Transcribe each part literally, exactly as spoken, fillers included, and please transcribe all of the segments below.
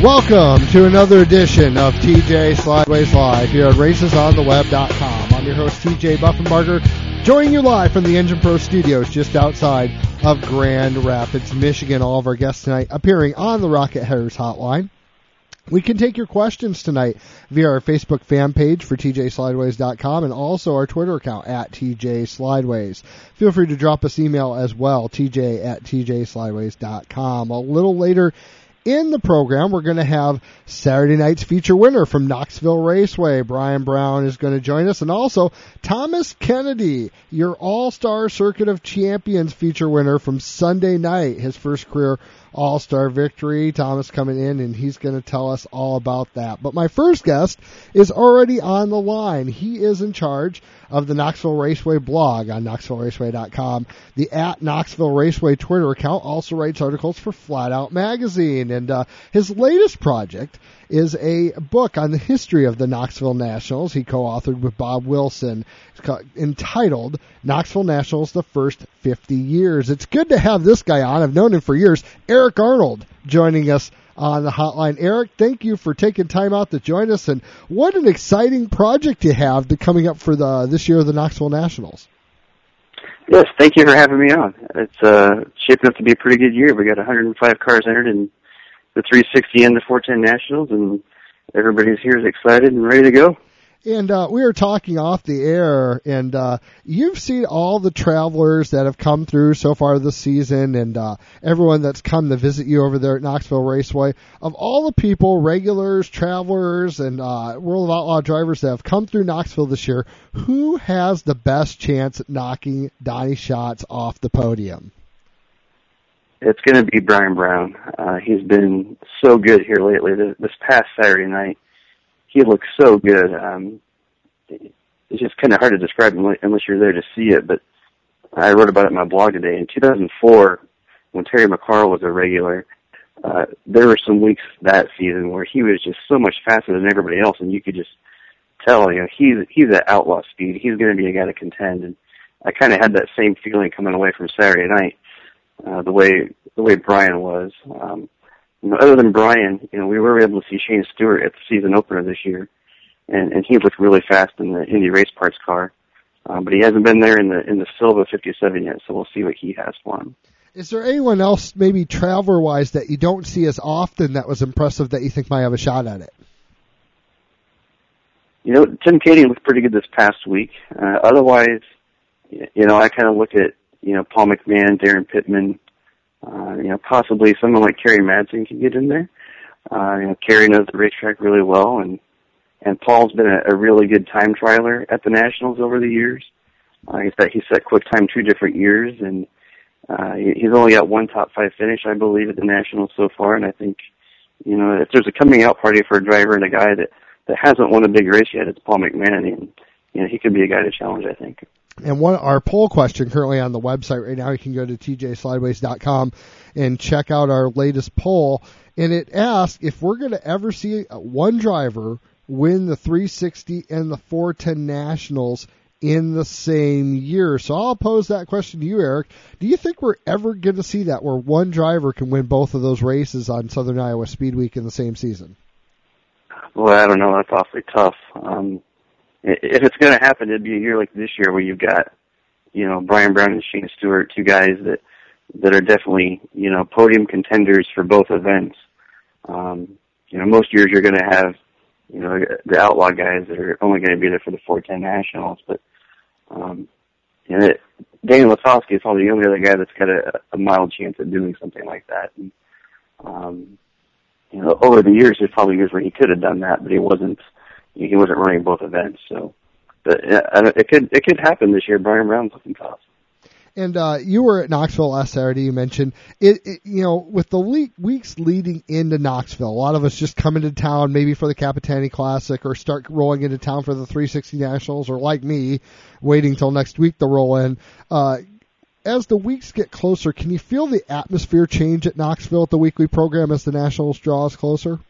Welcome to another edition of T J Slideways Live here at races on the web dot com. I'm your host, T J Buffenbarger, joining you live from the Engine Pro Studios just outside of Grand Rapids, Michigan. All of our guests tonight appearing on the Rocket Headers Hotline. We can take your questions tonight via our Facebook fan page for T J Slideways dot com and also our Twitter account at T J Slideways. Feel free to drop us email as well, T J at T J Slideways dot com. A little later in the program, we're going to have Saturday night's feature winner from Knoxville Raceway. Brian Brown is going to join us, and also Thomas Kennedy, your All-Star Circuit of Champions feature winner from Sunday night, his first career All-Star victory. Thomas coming in, and he's going to tell us all about that. But my first guest is already on the line. He is in charge of the Knoxville Raceway blog on Knoxville Raceway dot com. The at Knoxville Raceway Twitter account also writes articles for Flat Out Magazine. And uh, his latest project is a book on the history of the Knoxville Nationals. He co-authored with Bob Wilson. It's called, entitled Knoxville Nationals, the First fifty years. It's good to have this guy on. I've known him for years. Eric Arnold joining us on the hotline. Eric, thank you for taking time out to join us. And what an exciting project you have to coming up for the this year of the Knoxville Nationals. Yes, thank you for having me on. It's uh, shaping up to be a pretty good year. We got one hundred five cars entered in the three sixty and the four ten Nationals, and everybody's here is excited and ready to go. And uh, we were talking off the air, and uh, you've seen all the travelers that have come through so far this season, and uh, everyone that's come to visit you over there at Knoxville Raceway. Of all the people, regulars, travelers, and uh, World of Outlaw drivers that have come through Knoxville this year, who has the best chance at knocking Donnie Schatz off the podium? It's going to be Brian Brown. Uh, he's been so good here lately. This, this past Saturday night, he looks so good. Um, it's just kind of hard to describe unless you're there to see it, but I wrote about it in my blog today. In two thousand four, when Terry McCarl was a regular, uh, there were some weeks that season where he was just so much faster than everybody else, and you could just tell, you know, he's, he's at outlaw speed. He's going to be a guy to contend, and I kind of had that same feeling coming away from Saturday night, uh, the way the way Brian was. Um, You know, other than Brian, you know, we were able to see Shane Stewart at the season opener this year, and, and he looked really fast in the Indy Race Parts car. Um, but he hasn't been there in the in the Silva fifty-seven yet, so we'll see what he has for him. Is there anyone else, maybe traveler-wise, that you don't see as often that was impressive that you think might have a shot at it? You know, Tim Katie looked pretty good this past week. Uh, otherwise, you know, I kind of look at, you know, Paul McMahon, Darren Pittman. Uh, you know, possibly someone like Kerry Madsen can get in there. Uh, you know, Kerry knows the racetrack really well, and and Paul's been a, a really good time trialer at the Nationals over the years. Uh, he's set, he's set quick time two different years, and uh, he's only got one top five finish, I believe, at the Nationals so far. And I think, you know, if there's a coming out party for a driver and a guy that that hasn't won a big race yet, it's Paul McMahon, and you know, he could be a guy to challenge, I think. And one our poll question currently on the website right now, you can go to T J Slideways dot com and check out our latest poll. And it asks if we're going to ever see one driver win the three sixty and the four ten Nationals in the same year. So I'll pose that question to you, Eric. Do you think we're ever going to see that, where one driver can win both of those races on Southern Iowa Speed Week in the same season? Well, I don't know. That's awfully tough. Um, If it's going to happen, it'd be a year like this year where you've got, you know, Brian Brown and Shane Stewart, two guys that that are definitely, you know, podium contenders for both events. Um, you know, most years you're going to have, you know, the outlaw guys that are only going to be there for the four ten Nationals. But, um, you know, it, Daniel Lasowski is probably the only other guy that's got a, a mild chance of doing something like that. And, um, you know, over the years, there's probably years where he could have done that, but he wasn't. He wasn't running both events, so but uh, it could it could happen this year. Brian Brown's looking tough. And uh, you were at Knoxville last Saturday. You mentioned it, it. You know, with the le- weeks leading into Knoxville, a lot of us just come into town maybe for the Capitani Classic or start rolling into town for the three sixty Nationals, or like me, waiting till next week to roll in. Uh, as the weeks get closer, can you feel the atmosphere change at Knoxville at the weekly program as the Nationals draws closer?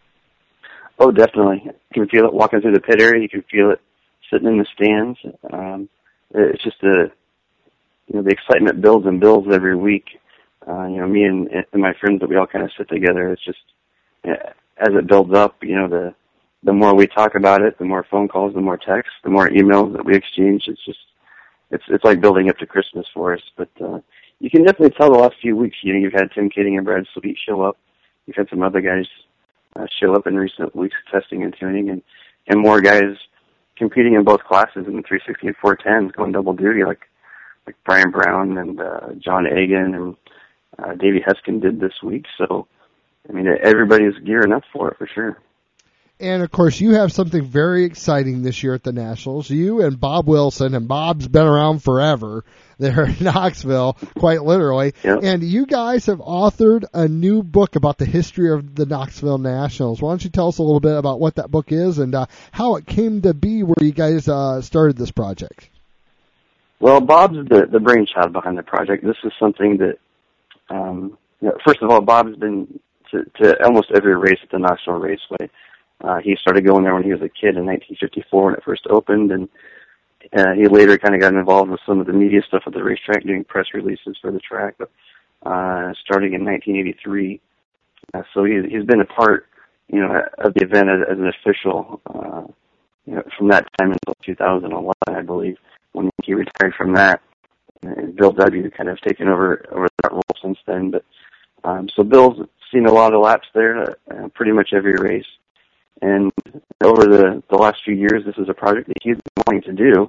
Oh, definitely. You can feel it walking through the pit area. You can feel it sitting in the stands. Um, it's just a, you know, the excitement builds and builds every week. Uh, you know, me and, and my friends that we all kind of sit together. It's just, as it builds up, you know, the the more we talk about it, the more phone calls, the more texts, the more emails that we exchange. It's just, it's it's like building up to Christmas for us. But uh, you can definitely tell the last few weeks, you know, you've had Tim Kading and Brad Sweet show up. You've had some other guys uh, show up in recent weeks testing and tuning, and, and more guys competing in both classes in the three sixty and four tens, going double duty, like like Brian Brown and uh, John Egan and uh, Davey Heskin did this week. So, I mean, everybody's gearing up for it for sure. And, of course, you have something very exciting this year at the Nationals. You and Bob Wilson, and Bob's been around forever there in Knoxville, quite literally. Yep. And you guys have authored a new book about the history of the Knoxville Nationals. Why don't you tell us a little bit about what that book is and uh, how it came to be where you guys uh, started this project? Well, Bob's the, the brainchild behind the project. This is something that, um, you know, first of all, Bob's been to, to almost every race at the Knoxville Raceway. Uh, he started going there when he was a kid in nineteen fifty-four when it first opened, and uh, he later kind of got involved with some of the media stuff at the racetrack, doing press releases for the track, but uh, starting in nineteen eighty-three. Uh, so he, he's been a part, you know, of the event as, as an official, uh, you know, from that time until two thousand eleven, I believe, when he retired from that. And Bill W. kind of taken over over that role since then. But um, so Bill's seen a lot of laps there, uh, pretty much every race. And over the, the last few years, this is a project that he's been wanting to do.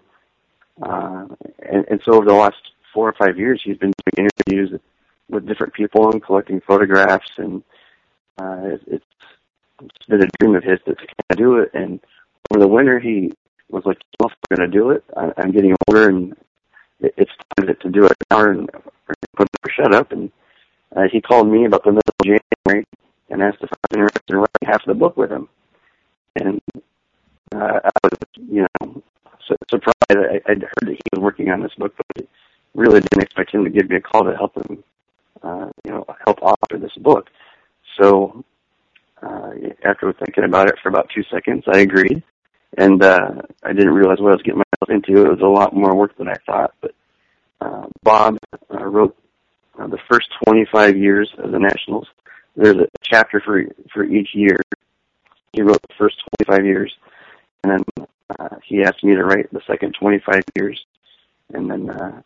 Uh, and, and so over the last four or five years, he's been doing interviews with different people and collecting photographs. And uh, it's, it's been a dream of his to kind of do it. And over the winter, he was like, well, if I'm going to do it, I, I'm getting older, and it, it's time to do it now and put it shut up. And uh, he called me about the middle of January and asked if I was interested in writing half of the book with him. And uh, I was, you know, su- surprised. I, I'd heard that he was working on this book, but I really didn't expect him to give me a call to help him, uh, you know, help author this book. So uh, after thinking about it for about two seconds, I agreed. And uh, I didn't realize what I was getting myself into. It was a lot more work than I thought. But uh, Bob uh, wrote uh, the first twenty-five years of the Nationals. There's a chapter for for each year. He wrote the first twenty-five years, and then uh, he asked me to write the second twenty-five years, and then uh,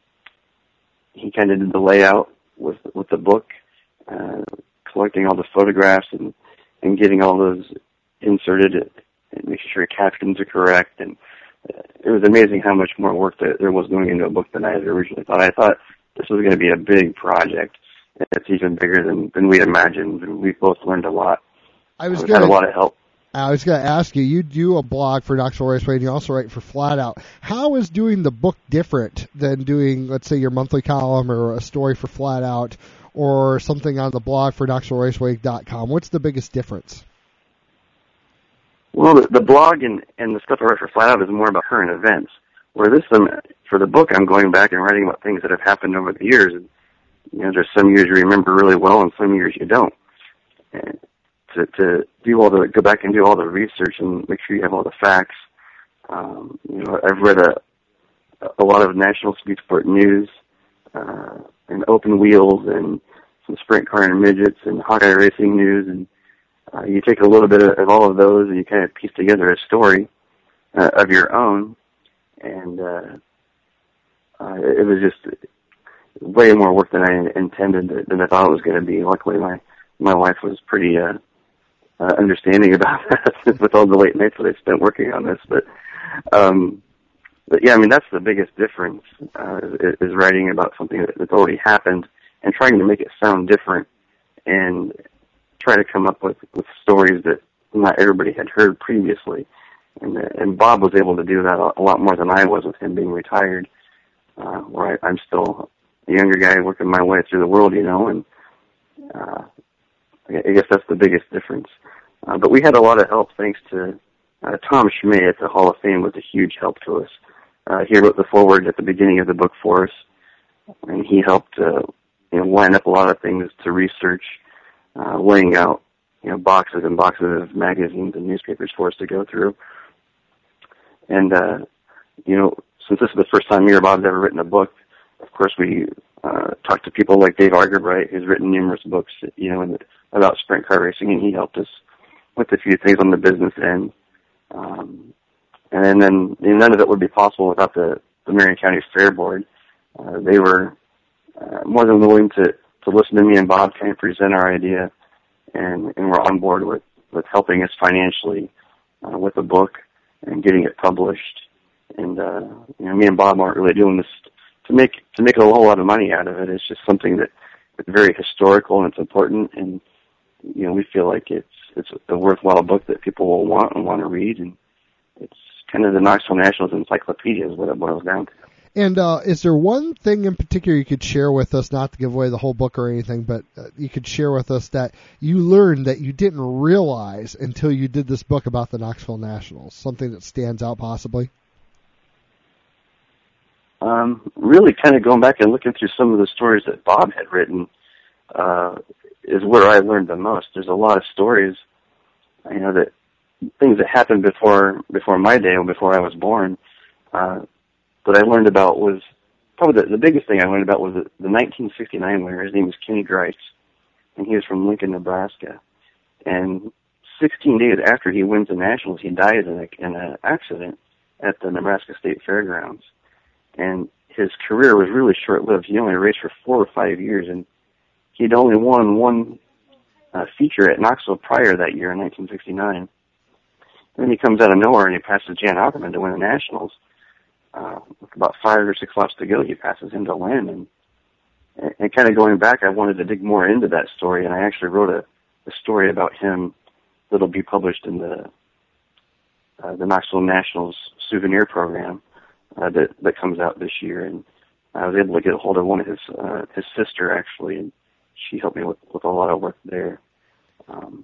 he kind of did the layout with with the book, uh, collecting all the photographs and, and getting all those inserted and making sure captions are correct. And uh, it was amazing how much more work that there was going into a book than I had originally thought. I thought this was going to be a big project, and it's even bigger than, than we imagined, and we both learned a lot. I was We've had a lot of help. I was going to ask you, you do a blog for Knoxville Raceway, and you also write for Flat Out. How is doing the book different than doing, let's say, your monthly column or a story for Flat Out or something on the blog for Knoxville Raceway dot com? What's the biggest difference? Well, the, the blog and, and the stuff I write for Flat Out is more about current events, where this, um, for the book, I'm going back and writing about things that have happened over the years. And, you know, there's some years you remember really well and some years you don't. And to, to do all the, go back and do all the research and make sure you have all the facts. Um, you know, I've read a, a lot of National Speed Sport news, uh, and Open Wheels and some Sprint Car and Midgets and Hawkeye Racing news, and uh, you take a little bit of, of all of those and you kind of piece together a story uh, of your own. And uh, uh, it, it was just way more work than I intended, than I thought it was going to be. Luckily, my my wife was pretty uh, uh, understanding about that with all the late nights that I spent working on this. But, um, but yeah, I mean, that's the biggest difference, uh, is, is writing about something that, that's already happened and trying to make it sound different and try to come up with, with stories that not everybody had heard previously. And, uh, and Bob was able to do that a, a lot more than I was with him being retired, uh, where I, I'm still a younger guy working my way through the world, you know, and uh, I guess that's the biggest difference. Uh, but we had a lot of help thanks to uh, Tom Schmay at the Hall of Fame was a huge help to us. Uh, he wrote the foreword at the beginning of the book for us, and he helped uh, you know, line up a lot of things to research, uh, laying out you know boxes and boxes of magazines and newspapers for us to go through. And uh, you know, since this is the first time me or Bob's ever written a book, of course we uh, talked to people like Dave Argerbright, who's written numerous books, you know, in the, about sprint car racing, and he helped us with a few things on the business end. Um, and then none of it would be possible without the, the Marion County Fair Board. Uh, they were uh, more than willing to, to listen to me and Bob kind of present our idea, and, and we're on board with, with helping us financially uh, with the book and getting it published. And uh, you know, me and Bob aren't really doing this to make to make a whole lot of money out of it. It's just something that is very historical and it's important, and you know, we feel like it's it's a worthwhile book that people will want and want to read, and it's kind of the Knoxville Nationals encyclopedia is what it boils down to. And uh, is there one thing in particular you could share with us, not to give away the whole book or anything, but uh, you could share with us that you learned that you didn't realize until you did this book about the Knoxville Nationals, something that stands out possibly? Um, really kind of going back and looking through some of the stories that Bob had written uh, is where I learned the most. There's a lot of stories, you know, that things that happened before before my day and before I was born uh, that I learned about was probably the, the biggest thing I learned about was the, the nineteen sixty-nine winner. His name was Kenny Grice, and he was from Lincoln, Nebraska. And sixteen days after he wins the Nationals, he dies in a, in an accident at the Nebraska State Fairgrounds. And his career was really short-lived. He only raced for four or five years, and he'd only won one uh, feature at Knoxville prior that year in nineteen sixty-nine. And then he comes out of nowhere and he passes Jan Ackerman to win the Nationals. Uh, with about five or six laps to go, he passes him to win. And, and, and kind of going back, I wanted to dig more into that story, and I actually wrote a, a story about him that'll be published in the uh, the Knoxville Nationals souvenir program. Uh, that that comes out this year, and I was able to get a hold of one of his uh, his sister actually, and she helped me with, with a lot of work there. Um,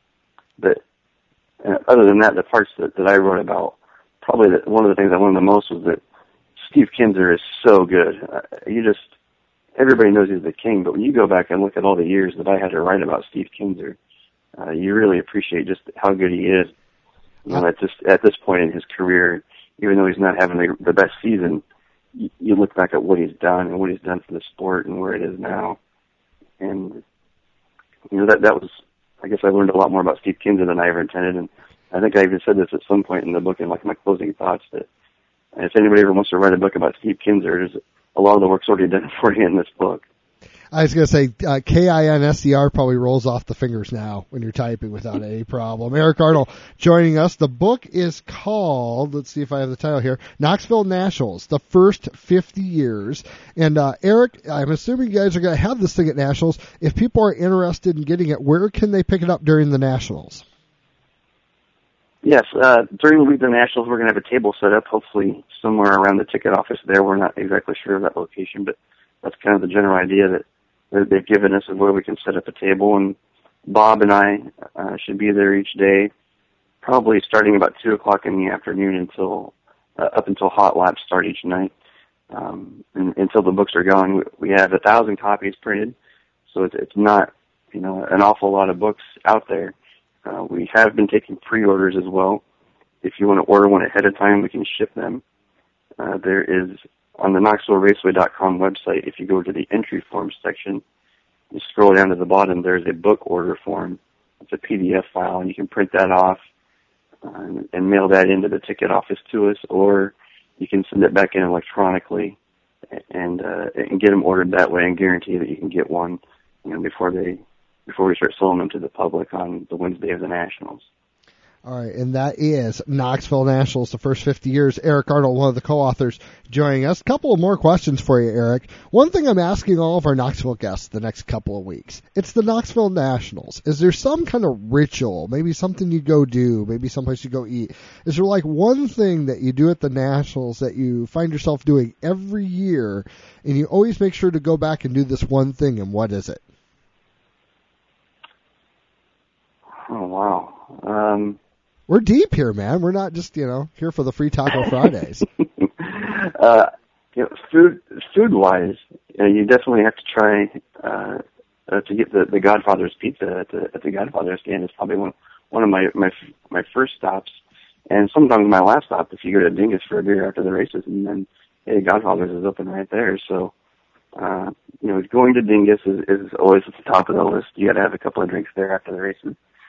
but uh, other than that, the parts that, that I wrote about, probably the, one of the things I learned the most was that Steve Kinser is so good. Uh, you just everybody knows he's the king, but when you go back and look at all the years that I had to write about Steve Kinser, uh, you really appreciate just how good he is. You know, at this at this point in his career. Even though he's not having the, the best season, you, you look back at what he's done and what he's done for the sport and where it is now. And, you know, that that was, I guess I learned a lot more about Steve Kinser than I ever intended. And I think I even said this at some point in the book in like my closing thoughts, that if anybody ever wants to write a book about Steve Kinser, there's a lot of the work's already done for you in this book. I was going to say, uh, K I N S E R probably rolls off the fingers now when you're typing without any problem. Eric Arnold joining us. The book is called, let's see if I have the title here, Knoxville Nationals, The First fifty Years. And uh, Eric, I'm assuming you guys are going to have this thing at Nationals. If people are interested in getting it, where can they pick it up during the Nationals? Yes, uh, during the week of the Nationals, we're going to have a table set up, hopefully somewhere around the ticket office there. We're not exactly sure of that location, but that's kind of the general idea that they've given us of where we can set up a table. And Bob and I uh, should be there each day, probably starting about two o'clock in the afternoon until uh, up until hot laps start each night. Um, and, until the books are going, we have a thousand copies printed, so it's, it's not, you know, an awful lot of books out there. Uh, we have been taking pre-orders as well. If you want to order one ahead of time, we can ship them. Uh, there is on the Knoxville Raceway dot com website, if you go to the entry form section, you scroll down to the bottom, there's a book order form. It's a P D F file, and you can print that off uh, and, and mail that into the ticket office to us, or you can send it back in electronically and uh, and get them ordered that way, and guarantee that you can get one, you know, before they before we start selling them to the public on the Wednesday of the Nationals. All right, and that is Knoxville Nationals, The First fifty Years. Eric Arnold, one of the co-authors, joining us. A couple of more questions for you, Eric. One thing I'm asking all of our Knoxville guests the next couple of weeks, it's the Knoxville Nationals. Is there some kind of ritual, maybe something you go do, maybe someplace you go eat? Is there like one thing that you do at the Nationals that you find yourself doing every year, and you always make sure to go back and do this one thing, and what is it? Oh, wow. Um... We're deep here, man. We're not just, you know, here for the free Taco Fridays. uh, you know, food, food-wise, you, know, you definitely have to try uh, uh, to get the, the Godfather's pizza at the at the Godfather's stand. It's probably one one of my my my first stops, and sometimes my last stop if you go to Dingus for a beer after the races, and then hey, Godfather's is open right there. So, uh, you know, going to Dingus is, is always at the top of the list. You got to have a couple of drinks there after the races.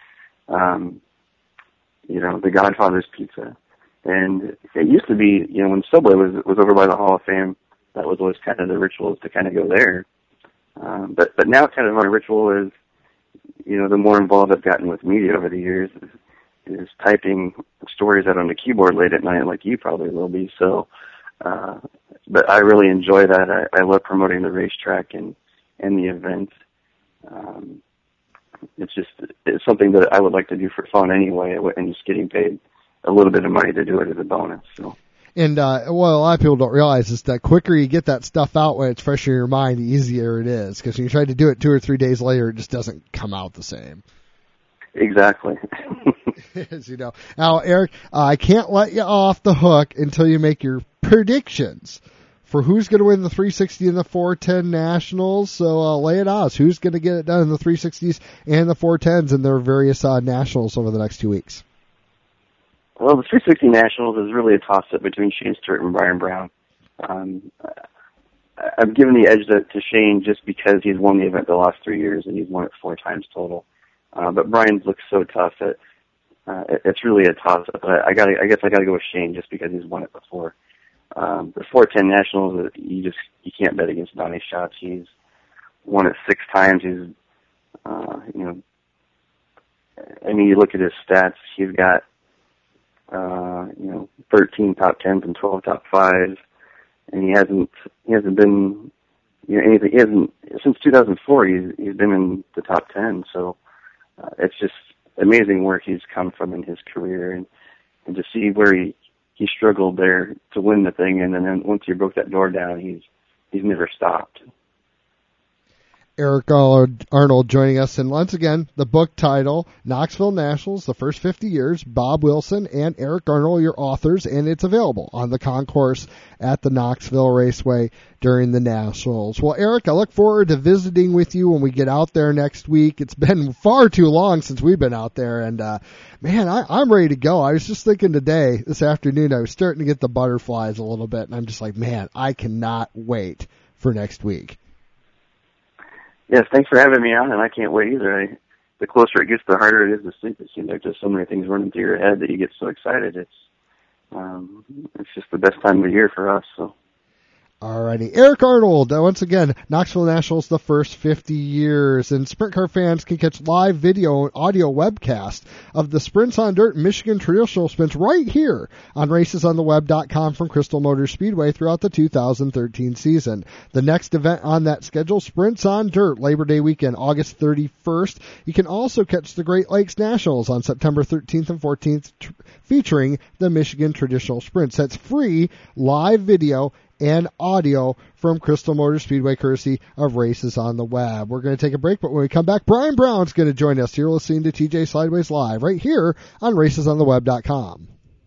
um, you know, the Godfather's Pizza. And it used to be, you know, when Subway was was over by the Hall of Fame, that was always kind of the ritual, is to kind of go there. Um, but but now kind of my ritual is, you know, the more involved I've gotten with media over the years, is, is typing stories out on the keyboard late at night, like you probably will be. So, uh, but I really enjoy that. I, I love promoting the racetrack and and the event. Um, it's just it's something that I would like to do for fun anyway, and just getting paid a little bit of money to do it as a bonus. So. And uh, what a lot of people don't realize is that quicker you get that stuff out when it's fresh in your mind, the easier it is. Because when you try to do it two or three days later, it just doesn't come out the same. Exactly. As you know. Now, Eric, uh, I can't let you off the hook until you make your predictions for who's going to win the three sixty and the four ten Nationals. So uh, lay it on us. Who's going to get it done in the three sixties and the four tens in their various uh, Nationals over the next two weeks? Well, the three sixty Nationals is really a toss-up between Shane Stewart and Brian Brown. Um, I've given the edge to, to Shane just because he's won the event the last three years, and he's won it four times total. Uh, but Brian's looks so tough that uh, it, it's really a toss-up. I, I got, I guess I got to go with Shane just because he's won it before. Um, the four ten Nationals, you just you can't bet against Donnie Schatz. He's won it six times. He's, uh, you know, I mean, you look at his stats. He's got. Uh, you know, thirteen top tens and twelve top fives, and he hasn't he hasn't been you know anything. He hasn't since two thousand four. He's he's been in the top ten. So uh, it's just amazing where he's come from in his career, and and to see where he he struggled there to win the thing, and then once he broke that door down, he's he's never stopped. Eric Arnold joining us, and once again, the book title, Knoxville Nationals, the First fifty Years, Bob Wilson and Eric Arnold, your authors, and it's available on the concourse at the Knoxville Raceway during the Nationals. Well, Eric, I look forward to visiting with you when we get out there next week. It's been far too long since we've been out there, and uh, man, I, I'm ready to go. I was just thinking today, this afternoon, I was starting to get the butterflies a little bit, and I'm just like, man, I cannot wait for next week. Yes, thanks for having me on, and I can't wait either. I, the closer it gets, the harder it is to sleep. It seems like there's so many things running through your head that you get so excited. It's um, it's just the best time of the year for us. So. Alrighty, Eric Arnold, uh, once again, Knoxville Nationals, the first fifty years, and Sprint Car fans can catch live video and audio webcast of the Sprints on Dirt Michigan Traditional Sprints right here on races on the web dot com from Crystal Motor Speedway throughout the two thousand thirteen season. The next event on that schedule, Sprints on Dirt, Labor Day weekend, August thirty-first. You can also catch the Great Lakes Nationals on September thirteenth and fourteenth, tr- featuring the Michigan Traditional Sprints. That's free live video and audio from Crystal Motor Speedway, courtesy of Races on the Web. We're going to take a break, but when we come back, Brian Brown's going to join us. You're listening to T J Sideways Live right here on races on the web dot com.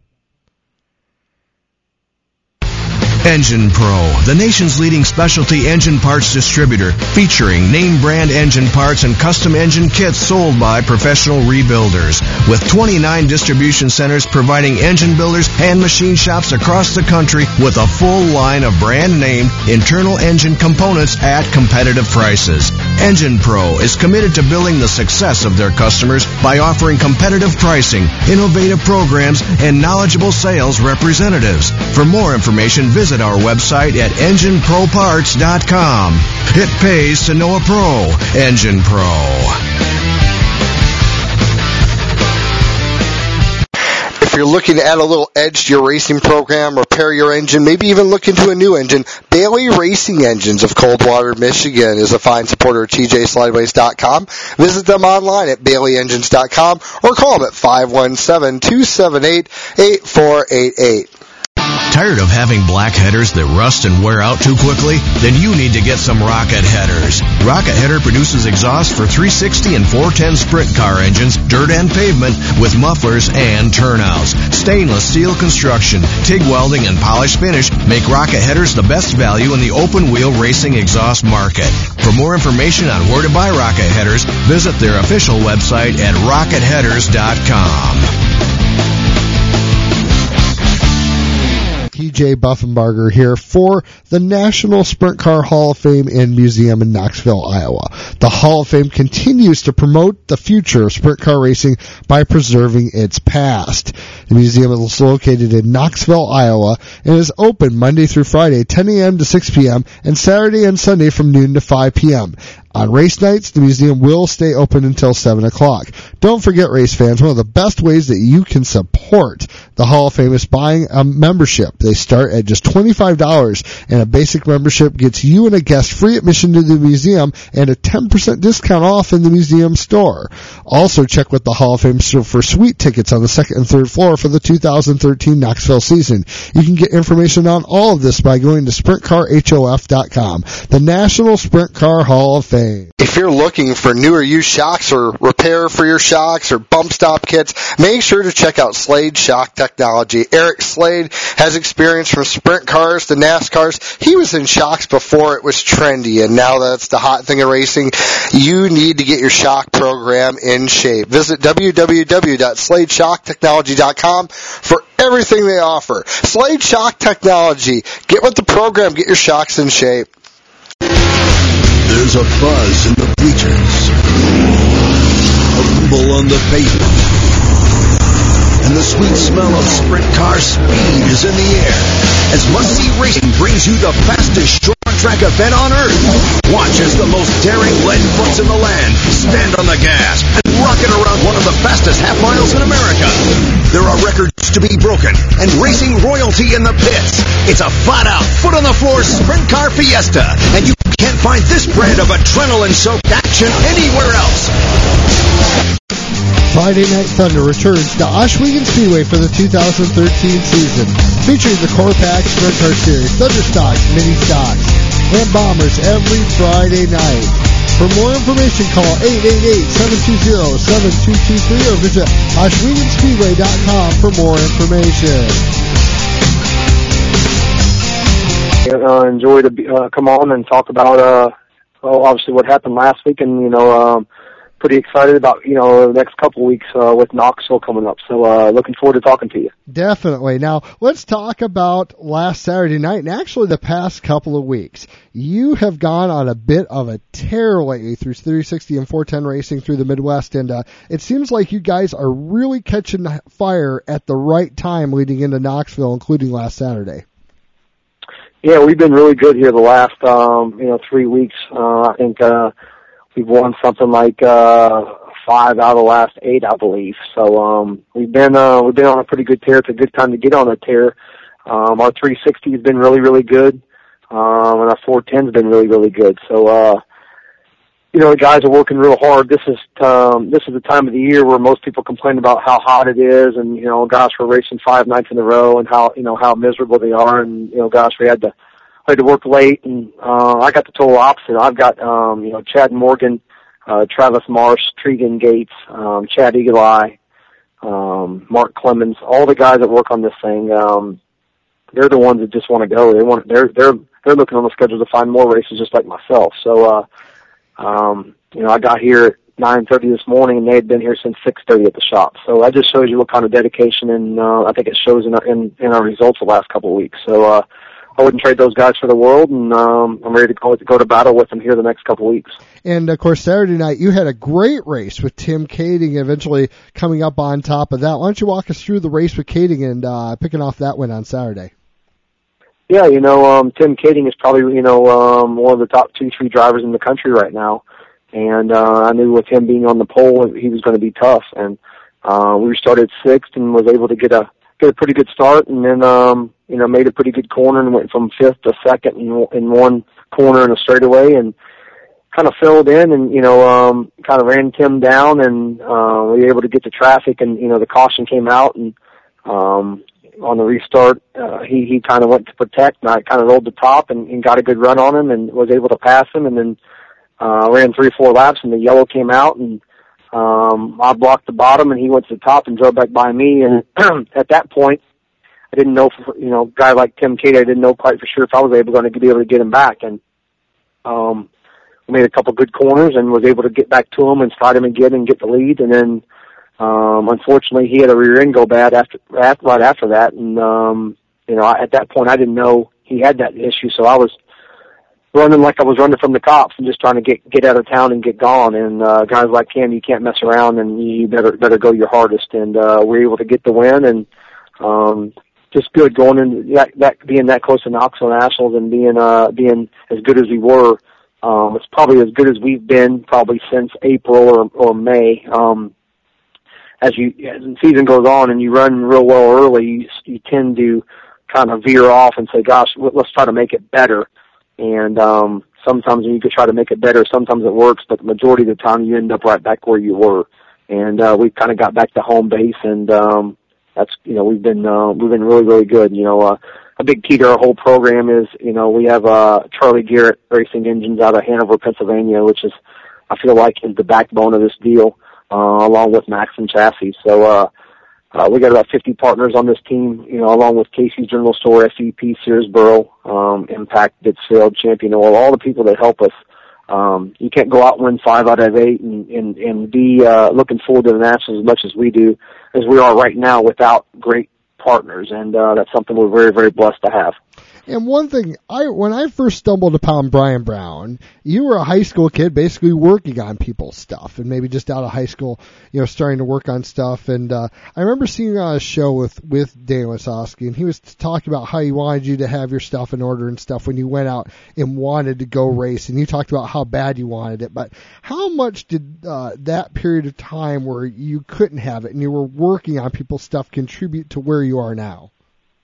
Engine Pro, the nation's leading specialty engine parts distributor, featuring name brand engine parts and custom engine kits sold by professional rebuilders. With twenty-nine distribution centers providing engine builders and machine shops across the country with a full line of brand name internal engine components at competitive prices. Engine Pro is committed to building the success of their customers by offering competitive pricing, innovative programs, and knowledgeable sales representatives. For more information, visit our website at engine pro parts dot com. It pays to know a pro. Engine Pro. If you're looking to add a little edge to your racing program, repair your engine, maybe even look into a new engine, Bailey Racing Engines of Coldwater, Michigan is a fine supporter of T J Slideways dot com. Visit them online at bailey engines dot com or call them at five one seven, two seven eight, eight four eight eight. Tired of having black headers that rust and wear out too quickly? Then you need to get some Rocket Headers. Rocket Header produces exhaust for three sixty and four ten sprint car engines, dirt and pavement, with mufflers and turnouts. Stainless steel construction, TIG welding, and polished finish make Rocket Headers the best value in the open-wheel racing exhaust market. For more information on where to buy Rocket Headers, visit their official website at rocket headers dot com. T J Buffenbarger here for the National Sprint Car Hall of Fame and Museum in Knoxville, Iowa. The Hall of Fame continues to promote the future of sprint car racing by preserving its past. The museum is located in Knoxville, Iowa, and is open Monday through Friday, ten a.m. to six p.m., and Saturday and Sunday from noon to five p.m. On race nights, the museum will stay open until seven o'clock. Don't forget, race fans, one of the best ways that you can support the Hall of Fame is buying a membership. They start at just twenty-five dollars, and a basic membership gets you and a guest free admission to the museum and a ten percent discount off in the museum store. Also, check with the Hall of Fame for suite tickets on the second and third floor for the two thousand thirteen Knoxville season. You can get information on all of this by going to sprint car hof dot com, the National Sprint Car Hall of Fame. If you're looking for new or used shocks or repair for your shocks or bump stop kits, make sure to check out Slade Shock Technology. Eric Slade has experience from sprint cars to NASCARs. He was in shocks before it was trendy, and now that's the hot thing in racing. You need to get your shock program in shape. Visit w w w dot slade shock technology dot com for everything they offer. Slade Shock Technology. Get with the program. Get your shocks in shape. There's a buzz in the bleachers, a rumble on the pavement, and the sweet smell of sprint car speed is in the air as Muncie Racing brings you the fastest short track event on earth. Watch as the most daring lead butts in the land stand on the gas and rocket around one of the fastest half miles in America. There are records to be broken and racing royalty in the pits. It's a flat-out, foot-on-the-floor sprint car fiesta, and you can't find this brand of adrenaline-soaked action anywhere else. Friday Night Thunder returns to Oswego Speedway for the two thousand thirteen season, featuring the Core Pack Sprint Car Series, Thunder Stocks, Mini Stocks, and Bombers every Friday night. For more information, call eight eight eight, seven two zero, seven two two three or visit oswego speedway dot com for more information. Uh, enjoy to be, uh, come on and talk about, uh, well, obviously what happened last week, and, you know, um, pretty excited about, you know, the next couple of weeks uh, with Knoxville coming up. So uh, looking forward to talking to you. Definitely. Now, let's talk about last Saturday night and actually the past couple of weeks. You have gone on a bit of a tear lately through three sixty and four ten racing through the Midwest, and uh, it seems like you guys are really catching fire at the right time leading into Knoxville, including last Saturday. Yeah, we've been really good here the last, um, you know, three weeks. Uh, I think uh, we've won something like uh, five out of the last eight, I believe. So um, we've been uh, we've been on a pretty good tear. It's a good time to get on a tear. Um, our three sixty has been really, really good, um, and our four ten has been really, really good. So uh, you know, the guys are working real hard. This is um, this is the time of the year where most people complain about how hot it is, and you know, gosh, we're racing five nights in a row, and how you know how miserable they are, and you know, gosh, we had to had to work late, and uh, I got the total opposite. I've got um, you know Chad Morgan, uh, Travis Marsh, Tregan Gates, um, Chad Eagle Eye, um, Mark Clemens, all the guys that work on this thing. Um, they're the ones that just want to go. They want they're they're they're looking on the schedule to find more races, just like myself. So. Uh, Um, you know, I got here at nine thirty this morning, and they had been here since six thirty at the shop. So that just shows you what kind of dedication, and uh, I think it shows in our, in, in our results the last couple of weeks. So uh, I wouldn't trade those guys for the world, and um, I'm ready to go, to go to battle with them here the next couple of weeks. And, of course, Saturday night, you had a great race with Tim Kading eventually coming up on top of that. Why don't you walk us through the race with Kading and uh, picking off that win on Saturday? Yeah, you know, um, Tim Kading is probably, you know, um, one of the top two, three drivers in the country right now. And uh, I knew with him being on the pole, he was going to be tough. And uh, we started sixth and was able to get a get a pretty good start, and then um, you know made a pretty good corner and went from fifth to second in, in one corner in a straightaway, and kind of filled in and you know um, kind of ran Tim down, and uh, we were able to get the traffic, and you know the caution came out, and um, on the restart, uh, he, he kind of went to protect, and I kind of rolled the top and, and got a good run on him and was able to pass him, and then uh, ran three or four laps, and the yellow came out, and um, I blocked the bottom, and he went to the top and drove back by me. And at that point, I didn't know, for, you know, a guy like Tim Kading, I didn't know quite for sure if I was able going to be able to get him back. And um, we made a couple good corners and was able to get back to him and slide him again and get the lead, and then Um, unfortunately, he had a rear end go bad after, after right after that, and um, you know, I, at that point I didn't know he had that issue, so I was running like I was running from the cops and just trying to get get out of town and get gone. And uh, guys like him, you can't mess around, and you better better go your hardest. And uh, we were able to get the win, and um, just good going in that, that being that close to Knoxville Nationals and being uh, being as good as we were. Um, it's probably as good as we've been probably since April or, or May. Um, as you as the season goes on and you run real well early, you, you tend to kind of veer off and say, "Gosh, let's try to make it better." And um, sometimes you could try to make it better. Sometimes it works, but the majority of the time you end up right back where you were. And uh, we kind of got back to home base, and um, that's you know we've been uh, we've been really really good. You know, uh, a big key to our whole program is you know we have uh, Charlie Garrett Racing Engines out of Hanover, Pennsylvania, which is I feel like is the backbone of this deal, uh, along with Maxon Chassis. So. Uh, Uh, we got about fifty partners on this team, you know, along with Casey's General Store, S E P, Searsboro, um, Impact, Pittsfield, Champion Oil, all the people that help us. Um, you can't go out and win five out of eight and, and, and be uh, looking forward to the Nationals as much as we do, as we are right now without great partners, and uh, that's something we're very, very blessed to have. And one thing, I when I first stumbled upon Brian Brown, you were a high school kid basically working on people's stuff and maybe just out of high school, you know, starting to work on stuff. And uh, I remember seeing you on a show with, with Dan Wasowski, and he was talking about how he wanted you to have your stuff in order and stuff when you went out and wanted to go race. And you talked about how bad you wanted it. But how much did uh, that period of time where you couldn't have it and you were working on people's stuff contribute to where you are now?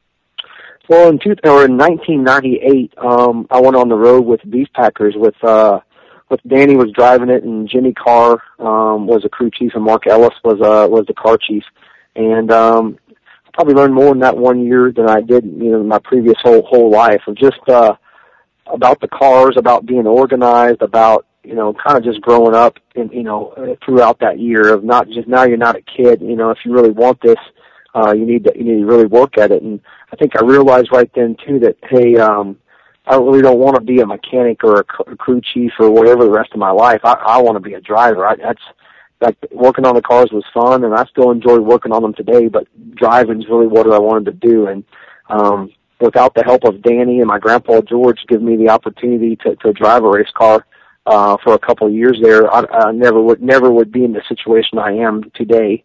Well, in, two, or in nineteen ninety-eight, um, I went on the road with Beef Packers with uh, with Danny was driving it, and Jimmy Carr um, was a crew chief, and Mark Ellis was uh, was the car chief. And um, I probably learned more in that one year than I did, you know, in my previous whole whole life of just uh, about the cars, about being organized, about you know, kind of just growing up, and you know, throughout that year of not just now you're not a kid, you know, if you really want this. Uh, you need to you need to really work at it, and I think I realized right then too that hey, um, I really don't want to be a mechanic or a, a crew chief or whatever the rest of my life. I, I want to be a driver. I, that's like working on the cars was fun, and I still enjoy working on them today. But driving is really what I wanted to do, and um, without the help of Danny and my grandpa George giving me the opportunity to, to drive a race car uh, for a couple of years there, I, I never would never would be in the situation I am today.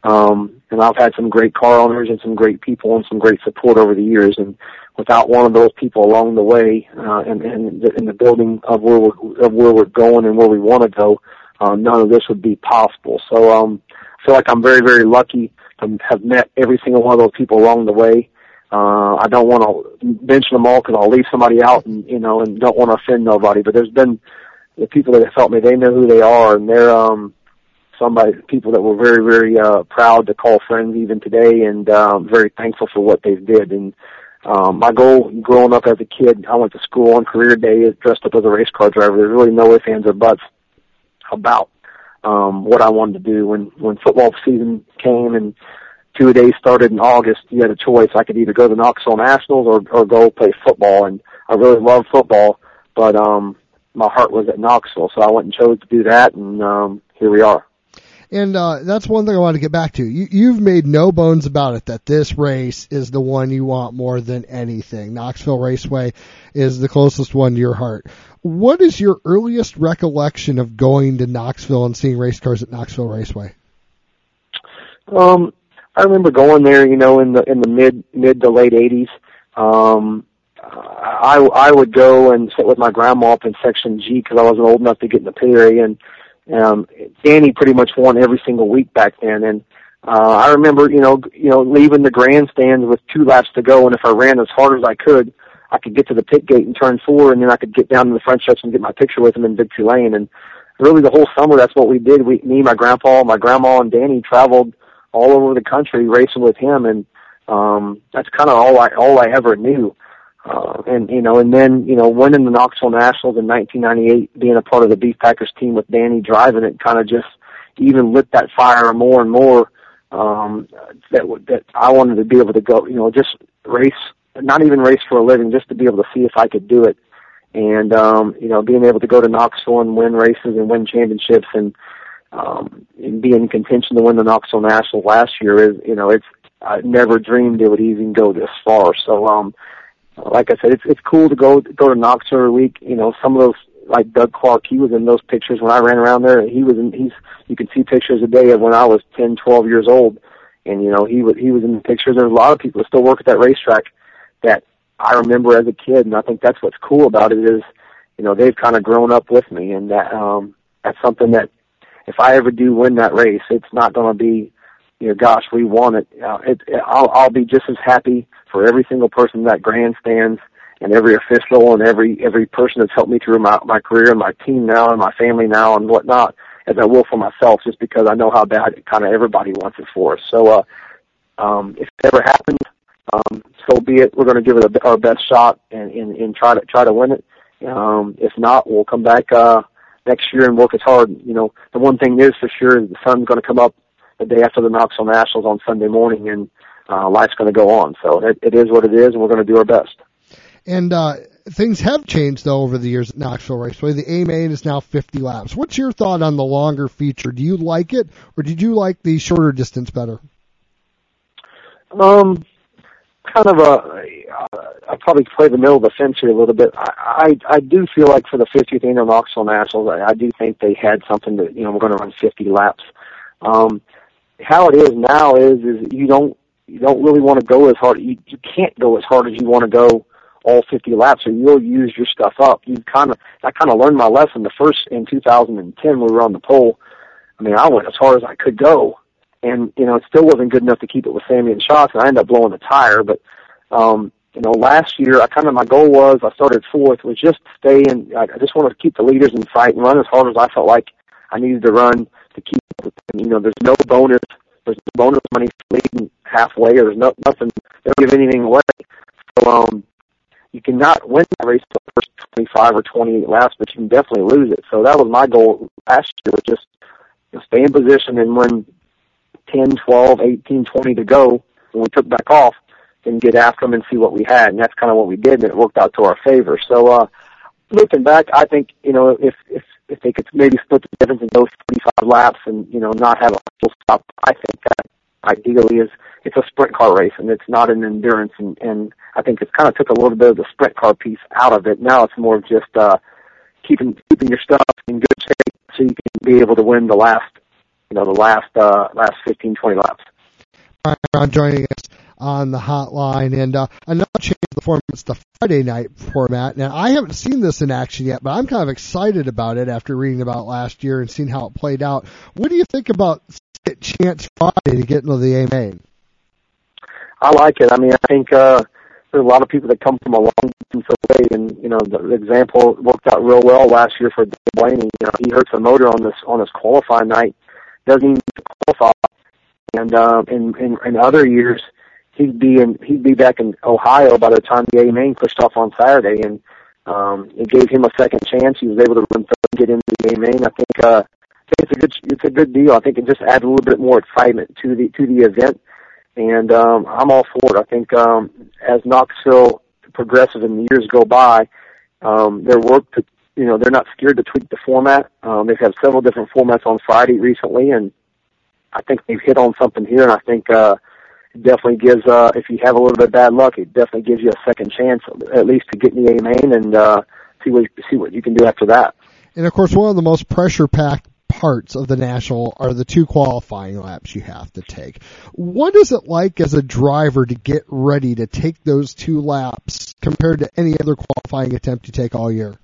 Um, and I've had some great car owners and some great people and some great support over the years. And without one of those people along the way, uh, and, and in the building of where we're, of where we're going and where we want to go, uh, none of this would be possible. So, um, I feel like I'm very, very lucky to have met every single one of those people along the way. Uh, I don't want to mention them all because I'll leave somebody out and, you know, and don't want to offend nobody. But there's been the people that have helped me, they know who they are, and they're, um, somebody, people that were very, very uh, proud to call friends even today, and um, very thankful for what they did. And um, my goal growing up as a kid, I went to school on career day dressed up as a race car driver. There's really no ifs, ands, or buts about um, what I wanted to do. When, when football season came and two days started in August, you had a choice. I could either go to the Knoxville Nationals or, or go play football. And I really love football, but um, my heart was at Knoxville, so I went and chose to do that, and um, here we are. And uh, that's one thing I want to get back to. You, you've made no bones about it that this race is the one you want more than anything. Knoxville Raceway is the closest one to your heart. What is your earliest recollection of going to Knoxville and seeing race cars at Knoxville Raceway? Um, I remember going there, you know, in the in the mid mid to late eighties. Um, I I would go and sit with my grandma up in Section G because I wasn't old enough to get in the pit area, and Um, Danny pretty much won every single week back then, and uh, I remember, you know, you know, leaving the grandstands with two laps to go, and if I ran as hard as I could, I could get to the pit gate and turn four, and then I could get down to the front stretch and get my picture with him in Victory Lane. And really, the whole summer, that's what we did. We, me, my grandpa, my grandma, and Danny traveled all over the country racing with him, and um, that's kind of all I all I ever knew. Uh, and, you know, and then, you know, winning the Knoxville Nationals in nineteen ninety-eight, being a part of the Beef Packers team with Danny driving it, kind of just even lit that fire more and more, um, that, that I wanted to be able to go, you know, just race, not even race for a living, just to be able to see if I could do it. And, um, you know, being able to go to Knoxville and win races and win championships and, um, and be in contention to win the Knoxville Nationals last year is, you know, it's, I never dreamed it would even go this far. So, um, like I said, it's it's cool to go go to Knoxville every week. You know, some of those, like Doug Clark, he was in those pictures when I ran around there. He was in, he's, you can see pictures a day of when I was ten, twelve years old. And, you know, he was, he was in the pictures. There's a lot of people that still work at that racetrack that I remember as a kid. And I think that's what's cool about it is, you know, they've kind of grown up with me. And that, um, that's something that if I ever do win that race, it's not going to be, you know, gosh, we won it. Uh, it, it I'll, I'll be just as happy for every single person that grandstands and every official and every every person that's helped me through my, my career and my team now and my family now and whatnot as I will for myself, just because I know how bad kind of everybody wants it for us. So uh, um, if it ever happens, um, so be it. We're going to give it a, our best shot and, and, and try to try to win it. Um, if not, we'll come back uh, next year and work as hard. You know, the one thing is for sure is the sun's going to come up the day after the Knoxville Nationals on Sunday morning, and uh, life's going to go on. So it, it is what it is, and we're going to do our best. And uh, things have changed, though, over the years at Knoxville Raceway. The A-Main is now fifty laps. What's your thought on the longer feature? Do you like it, or did you like the shorter distance better? Um, kind of a, I probably play the middle of the fence here a little bit. I, I, I do feel like for the fiftieth annual Knoxville Nationals, I, I do think they had something that, you know, we're going to run fifty laps. Um, how it is now is, is you don't, you don't really want to go as hard. You, you can't go as hard as you want to go all fifty laps, or you'll use your stuff up. You kind of, I kind of learned my lesson. The first in two thousand ten, we were on the pole. I mean, I went as hard as I could go, and you know, it still wasn't good enough to keep it with Sammy and Schatz, and I ended up blowing the tire. But um, you know, last year, I kind of my goal was I started fourth, was just to stay in. I just wanted to keep the leaders in sight and run as hard as I felt like I needed to run to keep. You know, there's no bonus. There's no bonus money for leading halfway, or there's no nothing. They don't give anything away. So um, you cannot win that race the first twenty-five or twenty-eight laps, but you can definitely lose it. So that was my goal last year, was just you know, stay in position, and when ten, twelve, eighteen, twenty to go, when we took back off, then get after them and see what we had. And that's kind of what we did, and it worked out to our favor. So uh, looking back, I think, you know, if if if they could maybe split the difference in those forty-five laps and, you know, not have a full stop, I think that ideally is it's a sprint car race, and it's not an endurance. And, and I think it's kind of took a little bit of the sprint car piece out of it. Now it's more of just uh, keeping keeping your stuff in good shape so you can be able to win the last, you know, the last uh, last fifteen, twenty laps. Brian Brown joining us on the hotline, and uh, another change of the format is the Friday night format. Now, I haven't seen this in action yet, but I'm kind of excited about it after reading about last year and seeing how it played out. What do you think about Chance Friday to get into the A-Main? I like it. I mean, I think uh, there's a lot of people that come from a long distance away, and you know, the example worked out real well last year for Dave Blaney. You know, he hurts a motor on this on his qualifying night, doesn't even qualify, and um, in, in in other years, he'd be in he'd be back in Ohio by the time the A-Main pushed off on Saturday, and um, it gave him a second chance. He was able to run third and get into the A-Main. I think uh, I think it's a good it's a good deal. I think it just adds a little bit more excitement to the to the event, and um, I'm all for it. I think um, as Knoxville progresses and the years go by, um, their work to you know they're not scared to tweak the format. Um, they've had several different formats on Friday recently, and I think they've hit on something here. And I think uh, it definitely gives uh, if you have a little bit of bad luck, it definitely gives you a second chance at least to get in the A-Main and uh, see what see what you can do after that. And of course, one of the most pressure-packed parts of the National are the two qualifying laps you have to take. What is it like as a driver to get ready to take those two laps compared to any other qualifying attempt you take all year?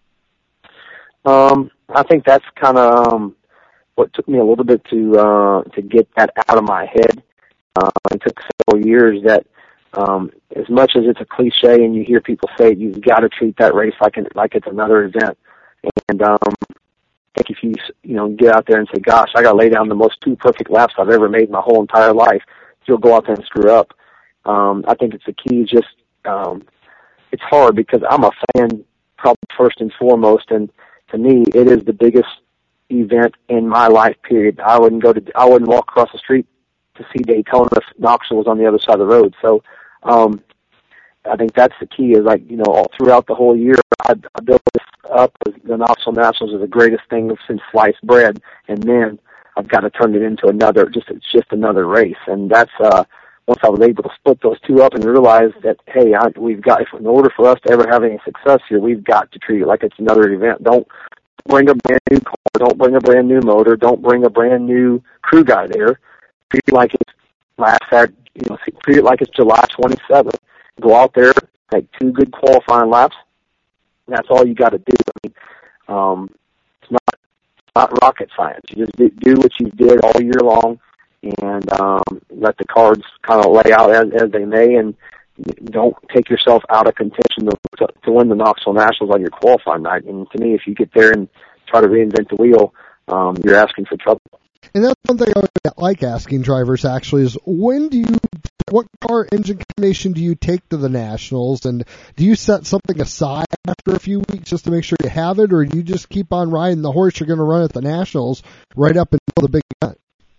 Um, I think that's kind of um, what took me a little bit to uh, to get that out of my head. Uh, it took several years. That um, as much as it's a cliche, and you hear people say you've got to treat that race like an, like it's another event, and um, I think if you, you know, get out there and say, gosh, I got to lay down the most two perfect laps I've ever made in my whole entire life, you'll go out there and screw up. Um, I think it's the key just, um, it's hard because I'm a fan probably first and foremost, and to me, it is the biggest event in my life period. I wouldn't go to, I wouldn't walk across the street to see Daytona if Knoxville was on the other side of the road. So, um, I think that's the key is like, you know, all throughout the whole year, I, I built this up as the Knoxville Nationals are the greatest thing since sliced bread. And then I've got to turn it into another, just, it's just another race. And that's, uh, once I was able to split those two up and realize that, hey, I, we've got, if, in order for us to ever have any success here, we've got to treat it like it's another event. Don't bring a brand new car, don't bring a brand new motor, don't bring a brand new crew guy there. Treat it like it's last Saturday, you know, treat it like it's July twenty-seventh. Go out there, make two good qualifying laps. And that's all you got to do. I mean, um, it's not it's not rocket science. You just do, do what you did all year long, and um, let the cards kind of lay out as, as they may, and don't take yourself out of contention to, to, to win the Knoxville Nationals on your qualifying night. And to me, if you get there and try to reinvent the wheel, um, you're asking for trouble. And that's one thing I would like asking drivers, actually, is when do you, what car engine combination do you take to the Nationals, and do you set something aside after a few weeks just to make sure you have it, or do you just keep on riding the horse you're going to run at the Nationals right up until the big event?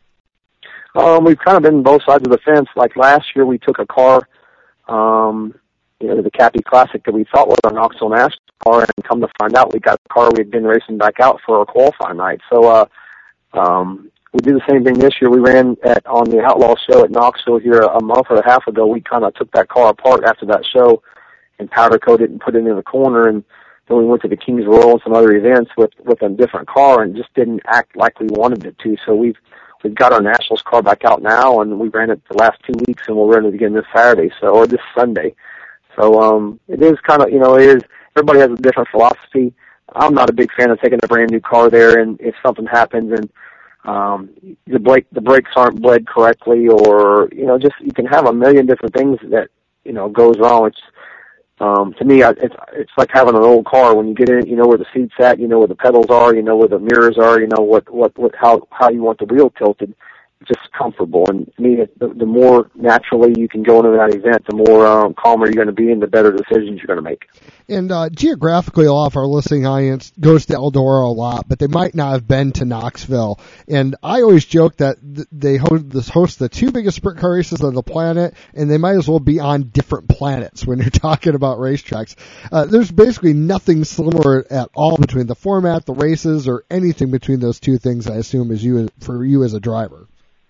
Um, we've kind of been both sides of the fence. Like last year, we took a car, um, you know, the Cappy Classic that we thought was our Knoxville Nationals car, and come to find out, we got a car we had been racing back out for our qualifying night. So, uh, um, we do the same thing this year. We ran at on the Outlaw Show at Knoxville here a month or a half ago. We kind of took that car apart after that show and powder coated it and put it in the corner. And then we went to the Kings Royal and some other events with with a different car, and just didn't act like we wanted it to. So we've we've got our Nationals car back out now, and we ran it the last two weeks, and we'll run it again this Saturday, so or this Sunday. So um, it is kind of, you know, it is. Everybody has a different philosophy. I'm not a big fan of taking a brand new car there, and if something happens and um, the brake the brakes aren't bled correctly, or you know, just you can have a million different things that you know goes wrong. It's um, to me, I, it's it's like having an old car. When you get in it, you know where the seat's at, you know where the pedals are, you know where the mirrors are, you know what what what how how you want the wheel tilted. It's just comfortable. And to me, the, the more naturally you can go into that event, the more um, calmer you're going to be, and the better decisions you're going to make. And uh, geographically, a lot of our listening audience goes to Eldora a lot, but they might not have been to Knoxville. And I always joke that th- they host, host the two biggest sprint car races on the planet, and they might as well be on different planets when you're talking about racetracks. Uh, there's basically nothing similar at all between the format, the races, or anything between those two things, I assume, as you for you as a driver.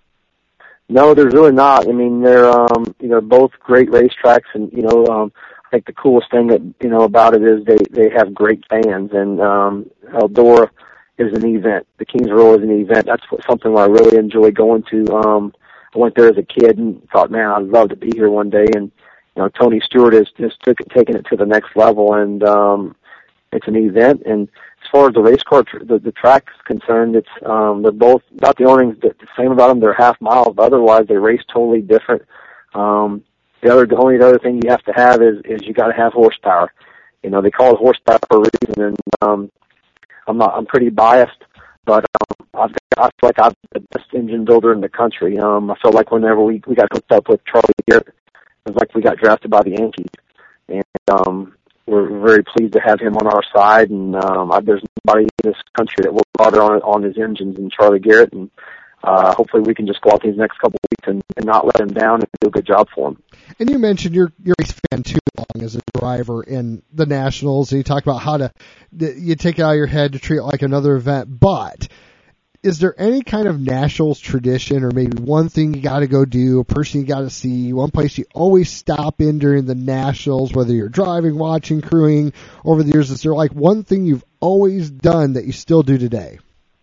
No, there's really not. I mean, they're um, you know both great racetracks, and you know um, I think the coolest thing that you know about it is they they have great fans, and um, Eldora is an event. The Kings Royal is an event. That's what, something I really enjoy going to. Um, I went there as a kid and thought, man, I'd love to be here one day. And you know, Tony Stewart has just took it, taken it to the next level, and um, it's an event. And as far as the race car, tr- the, the track is concerned, it's um, they're both about the only thing the same about them. They're half miles, but otherwise they race totally different. Um, the other, the only other thing you have to have is is you got to have horsepower. You know, they call it horsepower for a reason, and um, I'm not, I'm pretty biased, but um, I've got, I feel like I'm the best engine builder in the country. Um, I feel like whenever we we got hooked up with Charlie Garrett, it was like we got drafted by the Yankees, and um. We're very pleased to have him on our side, and um, I, there's nobody in this country that works harder on on his engines than Charlie Garrett, and uh, hopefully we can just go out these next couple of weeks and, and not let him down and do a good job for him. And you mentioned you're you're a race fan too long as a driver in the Nationals, and you talk about how to you take it out of your head to treat it like another event, but is there any kind of Nationals tradition, or maybe one thing you got to go do, a person you got to see, one place you always stop in during the Nationals, whether you're driving, watching, crewing over the years? Is there like one thing you've always done that you still do today?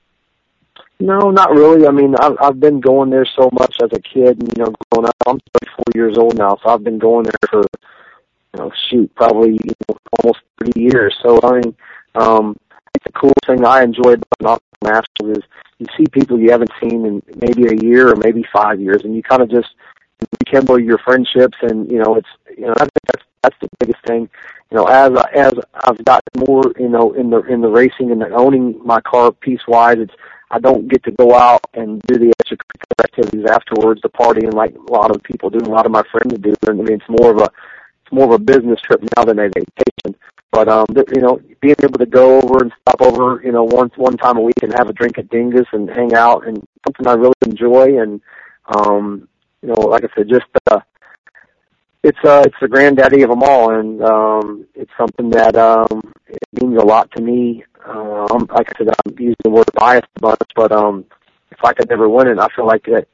No, not really. I mean, I've, I've been going there so much as a kid, and you know, growing up. I'm thirty-four years old now, so I've been going there for, you know, shoot, probably you know, almost thirty years. So I mean, um, I think the cool thing I enjoy about Nationals is you see people you haven't seen in maybe a year or maybe five years, and you kind of just rekindle your friendships. And you know, it's you know, I think that's that's the biggest thing. You know, as as I've gotten more, you know, in the in the racing and the owning my car piece wise, it's I don't get to go out and do the extracurricular activities afterwards, the partying like a lot of people do, a lot of my friends do. And I mean, it's more of a it's more of a business trip now than a vacation. But um, you know, being able to go over and stop over, you know, once one time a week and have a drink at Dingus and hang out, and something I really enjoy. And um, you know, like I said, just uh, it's uh, it's the granddaddy of them all, and um, it's something that um, it means a lot to me. Um, like I said, I'm using the word biased a bunch, but um, if I could never win it, I feel like that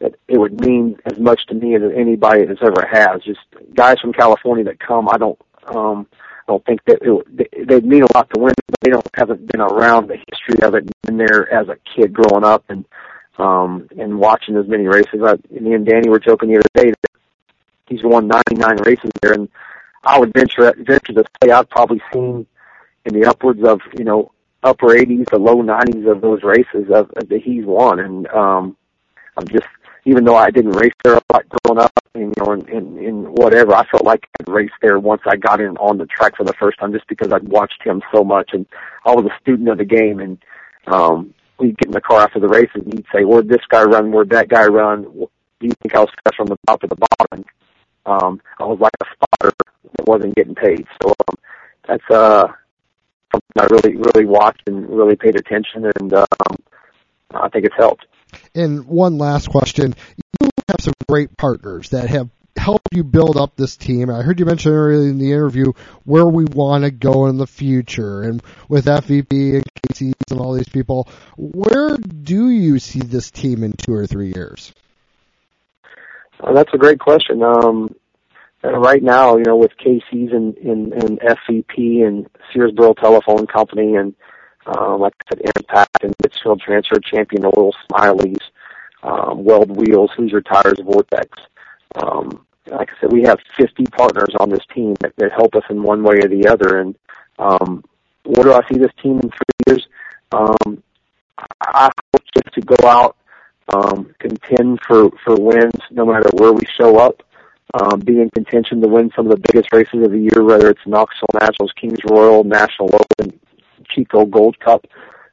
that it would mean as much to me as anybody has ever has. Just guys from California that come, I don't, um, I don't think that it, they'd mean a lot to win, but they don't haven't been around the history of it, been there as a kid growing up and um, and watching as many races. I, me and Danny were joking the other day that he's won ninety-nine races there, and I would venture venture to say I've probably seen in the upwards of you know upper eighties to low nineties of those races of, of that he's won, and um, I'm just. Even though I didn't race there a lot growing up, and, you know, and, and, and whatever, I felt like I'd race there once I got in on the track for the first time, just because I'd watched him so much, and I was a student of the game. And um, we'd get in the car after the races, and he'd say, "Where'd this guy run? Where'd that guy run? Do you think I was fresh from the top to the bottom?" Um, I was like a spotter that wasn't getting paid. So um, that's uh, something I really, really watched and really paid attention, and um, I think it's helped. And one last question. You have some great partners that have helped you build up this team. I heard you mention earlier in the interview where we want to go in the future. And with F V P and Casey's and all these people, where do you see this team in two or three years? Uh, that's a great question. Um, uh, right now, you know, with Casey's and, and, and F V P and Searsboro Telephone Company and Uh, like I said, Impact and Pittsfield Transfer, Champion Oil, Smiley's, um, Weld Wheels, Hoosier Tires, Vortex. Um, like I said, we have fifty partners on this team that, that help us in one way or the other. And um, where do I see this team in three years? Um, I hope just to go out, um, contend for, for wins no matter where we show up, um, be in contention to win some of the biggest races of the year, whether it's Knoxville Nationals, Kings Royal, National Open, Chico Gold Cup,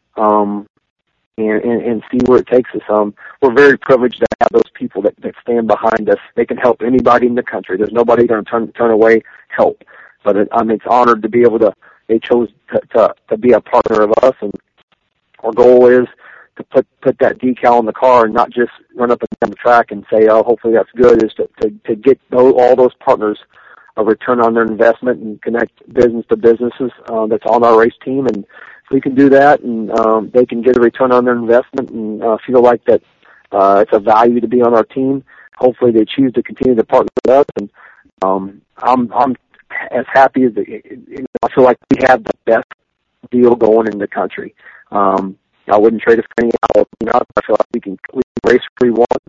um, and, and, and see where it takes us. Um, we're very privileged to have those people that, that stand behind us. They can help anybody in the country. There's nobody going to turn turn away help. But it, I'm it's honored to be able to. They chose to, to to be a partner of us, and our goal is to put put that decal in the car and not just run up and down the track and say, "Oh, hopefully that's good." Is to to, to get those, all those partners a return on their investment and connect business to businesses uh, that's on our race team. And if we can do that and um, they can get a return on their investment and uh, feel like that uh, it's a value to be on our team, hopefully they choose to continue to partner with us. And um, I'm, I'm as happy as the, you know, I feel like we have the best deal going in the country. Um, I wouldn't trade it for any out. You know, I feel like we can, we can race where we want.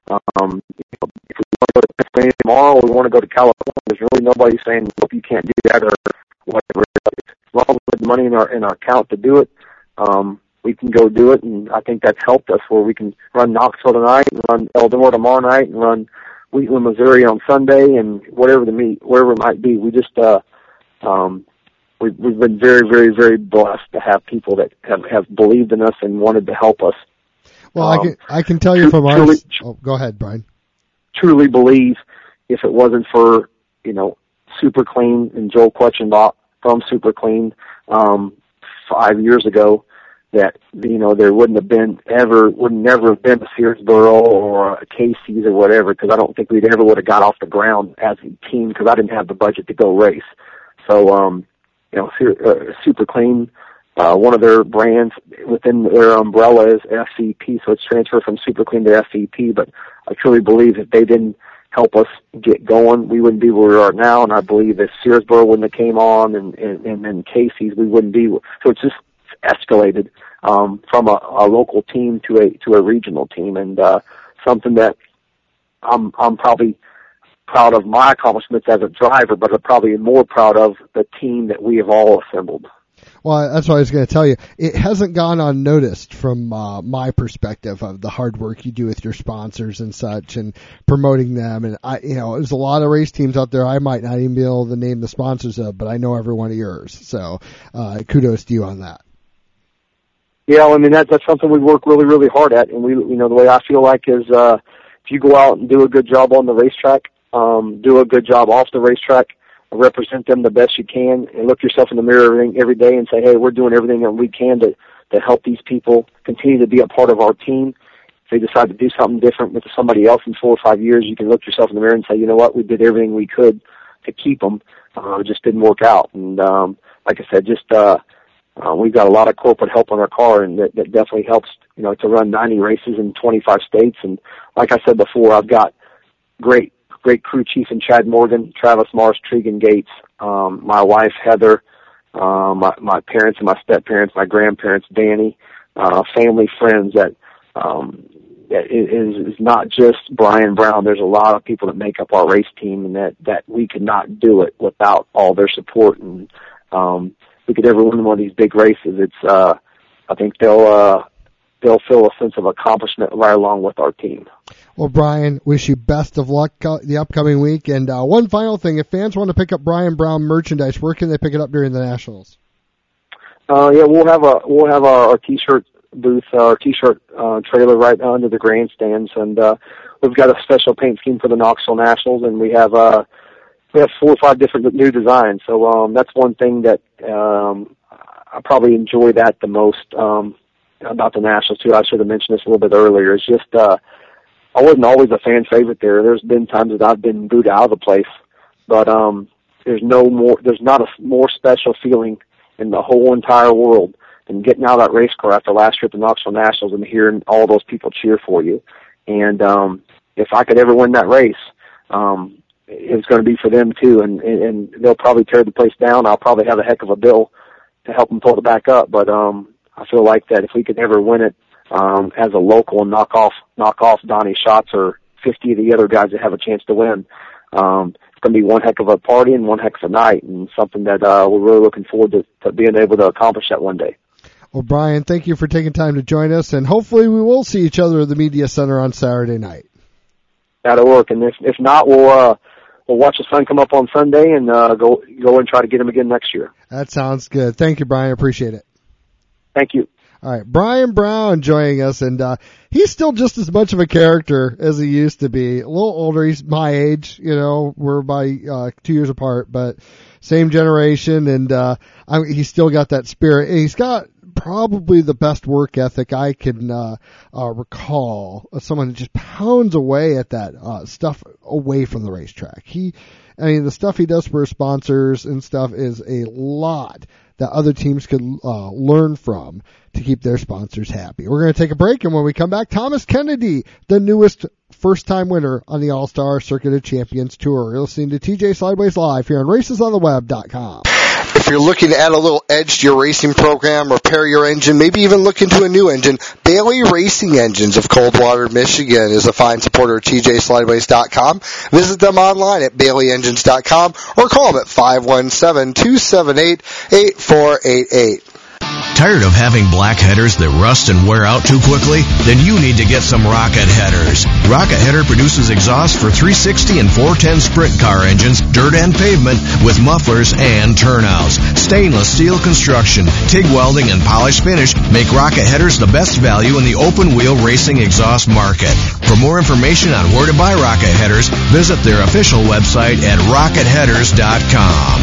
Um, you know, if we want to go to Pennsylvania tomorrow or we want to go to California, there's really nobody saying, nope, you can't do that or whatever. As long as we have money in our, in our account to do it, um, we can go do it. And I think that's helped us where we can run Knoxville tonight and run Eldora tomorrow night and run Wheatland, Missouri on Sunday and whatever the meet, wherever it might be. We just, uh, um, we've, we've been very, very, very blessed to have people that have, have believed in us and wanted to help us. Well, um, I can I can tell you from our. Oh, go ahead, Brian. Truly believe if it wasn't for you know Super Clean and Joel Quetchenbach from Super Clean um, five years ago, that you know there wouldn't have been ever would never have been a Searsboro or a Casey's or whatever, because I don't think we'd ever would have got off the ground as a team because I didn't have the budget to go race. So um, you know uh, Super Clean. Uh, one of their brands within their umbrella is F V P, so it's transferred from Super Clean to F V P, but I truly believe if they didn't help us get going, we wouldn't be where we are now, and I believe if Searsboro wouldn't have came on and, and, and, and Casey's, we wouldn't be, so it's just escalated um, from a, a local team to a to a regional team, and uh, something that I'm I'm probably proud of my accomplishments as a driver, but I'm probably more proud of the team that we have all assembled. Well, that's what I was going to tell you. It hasn't gone unnoticed from uh, my perspective of the hard work you do with your sponsors and such, and promoting them. And I, you know, there's a lot of race teams out there I might not even be able to name the sponsors of, but I know every one of yours. So, uh, kudos to you on that. Yeah, I mean that, that's something we work really, really hard at, and we, you know, the way I feel like is uh, if you go out and do a good job on the racetrack, um, do a good job off the racetrack. Represent them the best you can, and look yourself in the mirror every, every day and say, hey, we're doing everything that we can to, to help these people continue to be a part of our team. If they decide to do something different with somebody else in four or five years, you can look yourself in the mirror and say, you know what, we did everything we could to keep them. Uh, it just didn't work out. And um, like I said, just uh, uh, we've got a lot of corporate help on our car, and that, that definitely helps, you know, to run ninety races in twenty-five states. And like I said before, I've got great, great crew chief in Chad Morgan, Travis Mars, Tregan Gates, um, my wife, Heather, um, my, my parents and my step-parents, my grandparents, Danny, uh, family, friends that, um, that is, is not just Brian Brown. There's a lot of people that make up our race team, and that, that we could not do it without all their support. And, um, we could ever win one of these big races. It's, uh, I think they'll, uh, they'll feel a sense of accomplishment right along with our team. Well, Brian, wish you best of luck uh, the upcoming week. And uh, one final thing, if fans want to pick up Brian Brown merchandise, where can they pick it up during the Nationals? Uh, yeah, we'll have a we'll have our, our t-shirt booth, our t-shirt uh, trailer right under the grandstands, and uh, we've got a special paint scheme for the Knoxville Nationals, and we have uh, we have four or five different new designs. So um, that's one thing that um, I probably enjoy that the most. Um, about the Nationals too. I should have mentioned this a little bit earlier. It's just, uh, I wasn't always a fan favorite there. There's been times that I've been booed out of the place, but, um, there's no more, there's not a more special feeling in the whole entire world than getting out of that race car after last year at the Knoxville Nationals and hearing all those people cheer for you. And, um, if I could ever win that race, um, it's going to be for them too. And, and, and they'll probably tear the place down. I'll probably have a heck of a bill to help them pull it back up. But, um, I feel like that if we could ever win it um, as a local and knock off knock off Donnie Schatz or fifty of the other guys that have a chance to win, um, it's going to be one heck of a party and one heck of a night, and something that uh, we're really looking forward to, to being able to accomplish that one day. Well, Brian, thank you for taking time to join us, and hopefully we will see each other at the Media Center on Saturday night. That'll work, and if if not, we'll uh, we'll watch the sun come up on Sunday and uh, go go and try to get him again next year. That sounds good. Thank you, Brian. I appreciate it. Thank you. All right, Brian Brown joining us, and uh, he's still just as much of a character as he used to be. A little older, he's my age, you know, we're by uh, two years apart, but same generation, and uh, I, he's still got that spirit. And he's got probably the best work ethic I can uh, uh, recall. Someone that just pounds away at that uh, stuff away from the racetrack. He, I mean, the stuff he does for his sponsors and stuff is a lot that other teams could uh, learn from to keep their sponsors happy. We're going to take a break, and when we come back, Thomas Kennedy, the newest first-time winner on the All-Star Circuit of Champions Tour. You're listening to T J Slideways Live here on races on the web dot com. If you're looking to add a little edge to your racing program, repair your engine, maybe even look into a new engine, Bailey Racing Engines of Coldwater, Michigan is a fine supporter of T J Slideways dot com. Visit them online at Bailey Engines dot com or call them at five one seven, two seven eight, eight four eight eight. Tired of having black headers that rust and wear out too quickly? Then you need to get some Rocket Headers. Rocket Header produces exhaust for three sixty and four ten sprint car engines, dirt and pavement, with mufflers and turnouts. Stainless steel construction, TIG welding, and polished finish make Rocket Headers the best value in the open-wheel racing exhaust market. For more information on where to buy Rocket Headers, visit their official website at rocket headers dot com.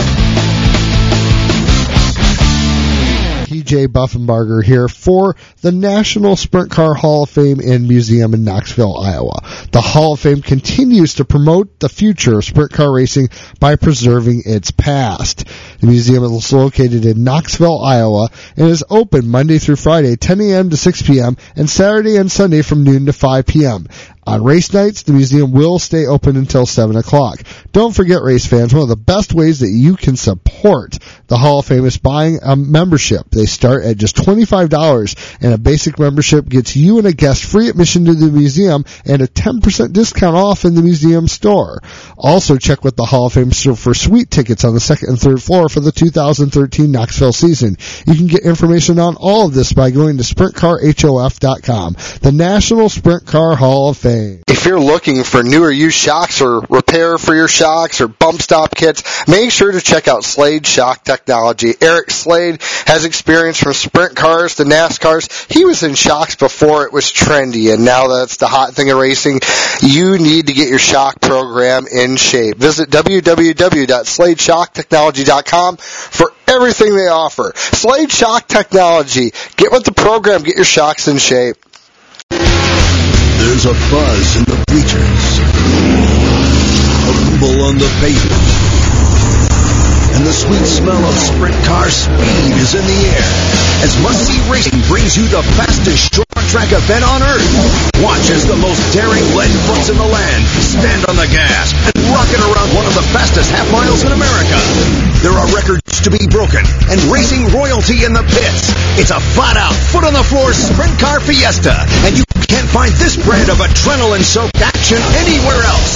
T J Buffenbarger here for the National Sprint Car Hall of Fame and Museum in Knoxville, Iowa. The Hall of Fame continues to promote the future of sprint car racing by preserving its past. The museum is located in Knoxville, Iowa, and is open Monday through Friday, ten a.m. to six p.m., and Saturday and Sunday from noon to five p.m. On race nights, the museum will stay open until seven o'clock. Don't forget, race fans, one of the best ways that you can support the Hall of Fame is buying a membership. They start at just twenty-five dollars, and a basic membership gets you and a guest free admission to the museum and a ten percent discount off in the museum store. Also, check with the Hall of Fame for sweet tickets on the second and third floor for the two thousand thirteen Knoxville season. You can get information on all of this by going to sprint car hof dot com, the National Sprint Car Hall of Fame. If you're looking for new or used shocks or repair for your shocks or bump stop kits, make sure to check out Slade Shock Technology. Eric Slade has experience from sprint cars to NASCARs. He was in shocks before it was trendy, and now that's the hot thing in racing. You need to get your shock program in shape. Visit w w w dot slade shock technology dot com for everything they offer. Slade Shock Technology. Get with the program. Get your shocks in shape. There's a buzz in the bleachers, a rumble on the pavement, and and the sweet smell of sprint car speed is in the air as must-see racing brings you the fastest short track event on Earth. Watch as the most daring lead fronts in the land stand on the gas and rocket around one of the fastest half miles in America. There are records to be broken and racing royalty in the pits. It's a flat-out, foot-on-the-floor sprint car fiesta, and you can't find this brand of adrenaline-soaked action anywhere else.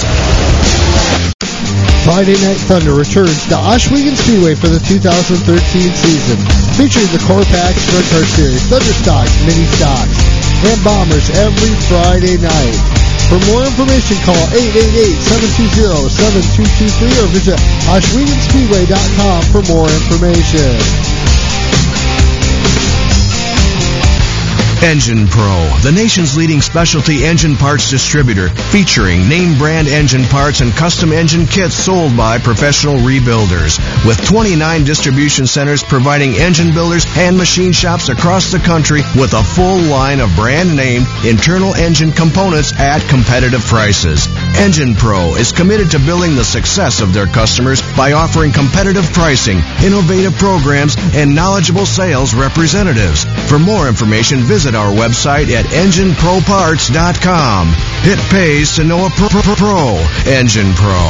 Friday Night Thunder returns to Oswego Speedway for the two thousand thirteen season, featuring the Core Pack Sprint Car Series, Thunder Stocks, Mini Stocks, and Bombers every Friday night. For more information, call eight eight eight, seven two zero, seven two two three or visit Oswego Speedway dot com for more information. Engine Pro, the nation's leading specialty engine parts distributor, featuring name brand engine parts and custom engine kits sold by professional rebuilders. With twenty-nine distribution centers providing engine builders and machine shops across the country with a full line of brand name internal engine components at competitive prices. Engine Pro is committed to building the success of their customers by offering competitive pricing, innovative programs, and knowledgeable sales representatives. For more information, visit our website at engine pro parts dot com. It pays to know a pro. pro, pro. Engine Pro.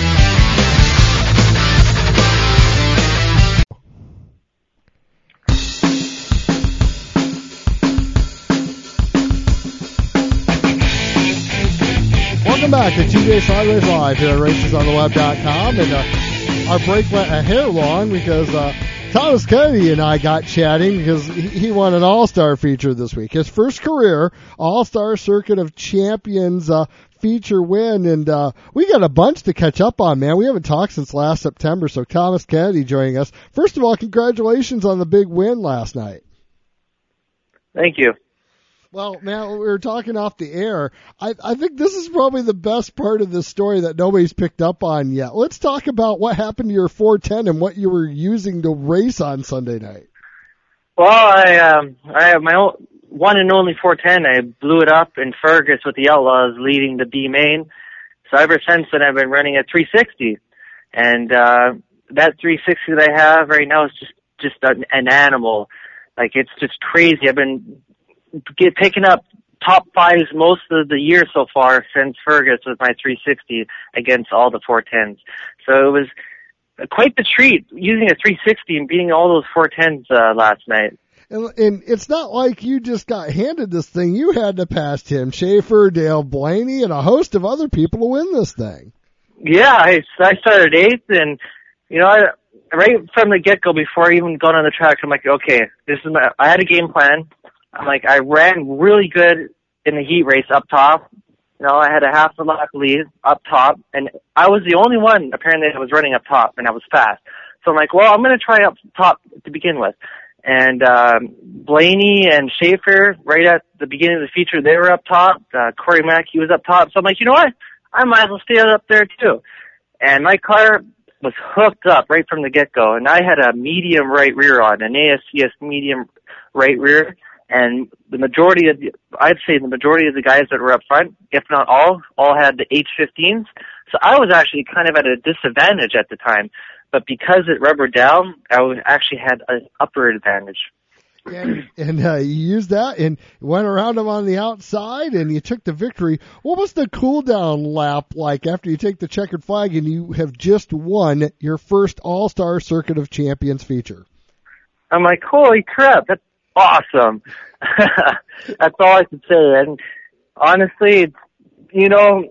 Welcome back to T J Sideways Live here at races on the web dot com, and uh, our break went a hair long because uh, Thomas Kennedy and I got chatting because he won an All-Star feature this week. His first career All-Star Circuit of Champions uh, feature win, and uh, we got a bunch to catch up on, man. We haven't talked since last September, so Thomas Kennedy joining us. First of all, congratulations on the big win last night. Thank you. Well, man, we were talking off the air. I, I think this is probably the best part of this story that nobody's picked up on yet. Let's talk about what happened to your four ten and what you were using to race on Sunday night. Well, I um, I have my own, one and only four ten. I blew it up in Fergus with the Outlaws leading the B main. So ever since then, I've been running a three sixty. And uh, that three sixty that I have right now is just, just an, an animal. Like, it's just crazy. I've been get picking up top fives most of the year so far since Fergus with my three sixty against all the four tens. So it was quite the treat using a three sixty and beating all those four tens uh, last night. And, and it's not like you just got handed this thing. You had to pass Tim Schaefer, Dale Blaney, and a host of other people to win this thing. Yeah, I, I started eighth, and, you know, I, right from the get-go, before I even got on the track, I'm like, okay, this is my, I had a game plan. I'm like, I ran really good in the heat race up top. You know, I had a half a lap lead up top, and I was the only one, apparently, that was running up top, and I was fast. So I'm like, well, I'm going to try up top to begin with. And um, Blaney and Schaefer, right at the beginning of the feature, they were up top. Uh, Corey Mack, he was up top. So I'm like, you know what? I might as well stay up there, too. And my car was hooked up right from the get-go, and I had a medium right rear on, an A S C S medium right rear. And the majority of the, I'd say the majority of the guys that were up front, if not all, all had the H fifteens. So I was actually kind of at a disadvantage at the time. But because it rubbered down, I actually had an upper advantage. And, and uh, you used that and went around them on the outside, and you took the victory. What was the cool-down lap like after you take the checkered flag and you have just won your first All-Star Circuit of Champions feature? I'm like, holy crap, that's awesome. That's all I could say. And honestly, you know,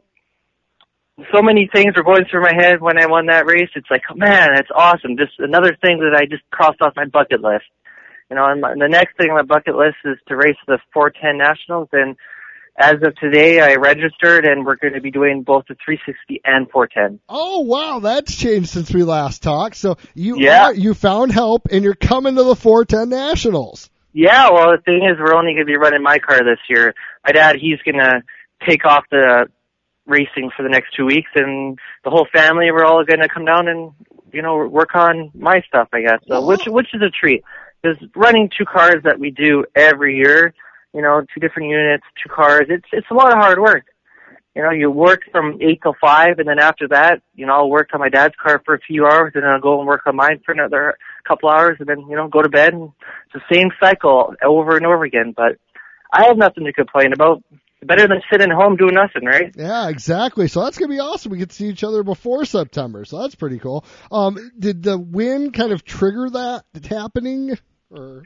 so many things were going through my head when I won that race. It's like, oh, man, that's awesome. Just another thing that I just crossed off my bucket list. You know, and, my, and the next thing on my bucket list is to race the four ten Nationals. And as of today, I registered, and we're going to be doing both the three sixty and four ten. Oh, wow, that's changed since we last talked. So you yeah. are, you found help, and you're coming to the four ten Nationals. Yeah, well, the thing is, we're only going to be running my car this year. My dad, he's going to take off the racing for the next two weeks, and the whole family, we're all going to come down and, you know, work on my stuff, I guess. So, which which is a treat. Because running two cars that we do every year, you know, two different units, two cars, it's it's a lot of hard work. you know, you work from eight till five, and then after that, you know, I'll work on my dad's car for a few hours, and then I'll go and work on mine for another couple hours, and then, you know, go to bed. And it's the same cycle over and over again. But I have nothing to complain about. Better than sitting home doing nothing, right? Yeah, exactly. So that's going to be awesome. We get to see each other before September, so that's pretty cool. Um, did the win kind of trigger that happening? Or?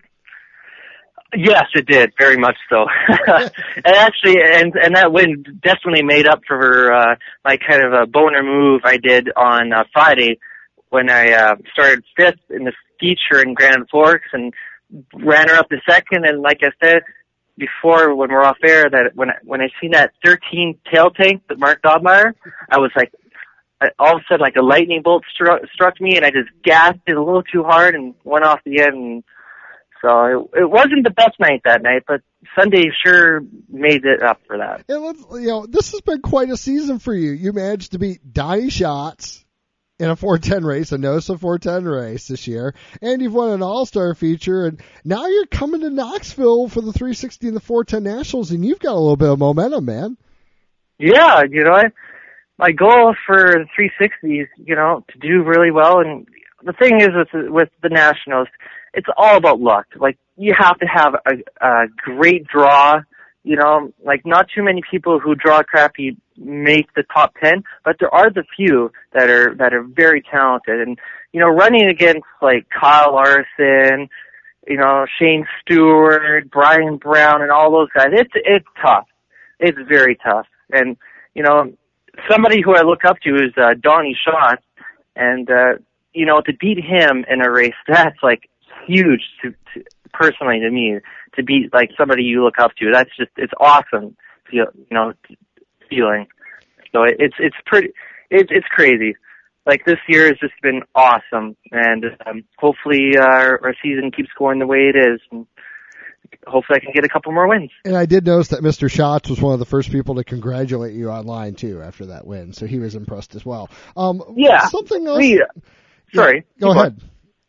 Yes, it did, very much so. And actually, and and that win definitely made up for uh, my kind of a boner move I did on uh, Friday when I uh, started fifth in the feature in Grand Forks and ran her up to second. And like I said before when we're off air, that when I, when I seen that thirteen tail tank that Mark Dobmeyer, I was like, I, all of a sudden like a lightning bolt struck, struck me, and I just gasped it a little too hard and went off the end. And so it, it wasn't the best night that night, but Sunday sure made it up for that. And let's, you know, this has been quite a season for you. You managed to beat Donnie Schatz in a four ten race, a NOSA four ten race this year, and you've won an all-star feature, and now you're coming to Knoxville for the three sixty and the four ten Nationals, and you've got a little bit of momentum, man. Yeah, you know, I, my goal for the three sixty is, you know, to do really well, and the thing is with, with the Nationals, it's all about luck. Like, you have to have a, a great draw, you know, like not too many people who draw crappy make the top ten, but there are the few that are that are very talented. And you know, running against like Kyle Larson, you know, Shane Stewart, Brian Brown, and all those guys, it's it's tough. It's very tough. And you know, somebody who I look up to is uh, Donnie Schatz, and uh, you know, to beat him in a race, that's like huge to, to personally to me. To beat like somebody you look up to, that's just it's awesome. You know. feeling. So it's it's pretty it's it's crazy. Like this year has just been awesome, and um, hopefully uh, our season keeps going the way it is, and hopefully I can get a couple more wins. And I did notice that Mister Schatz was one of the first people to congratulate you online too after that win, so he was impressed as well. Um, yeah. Something else. We, uh, sorry. Yeah, go ahead.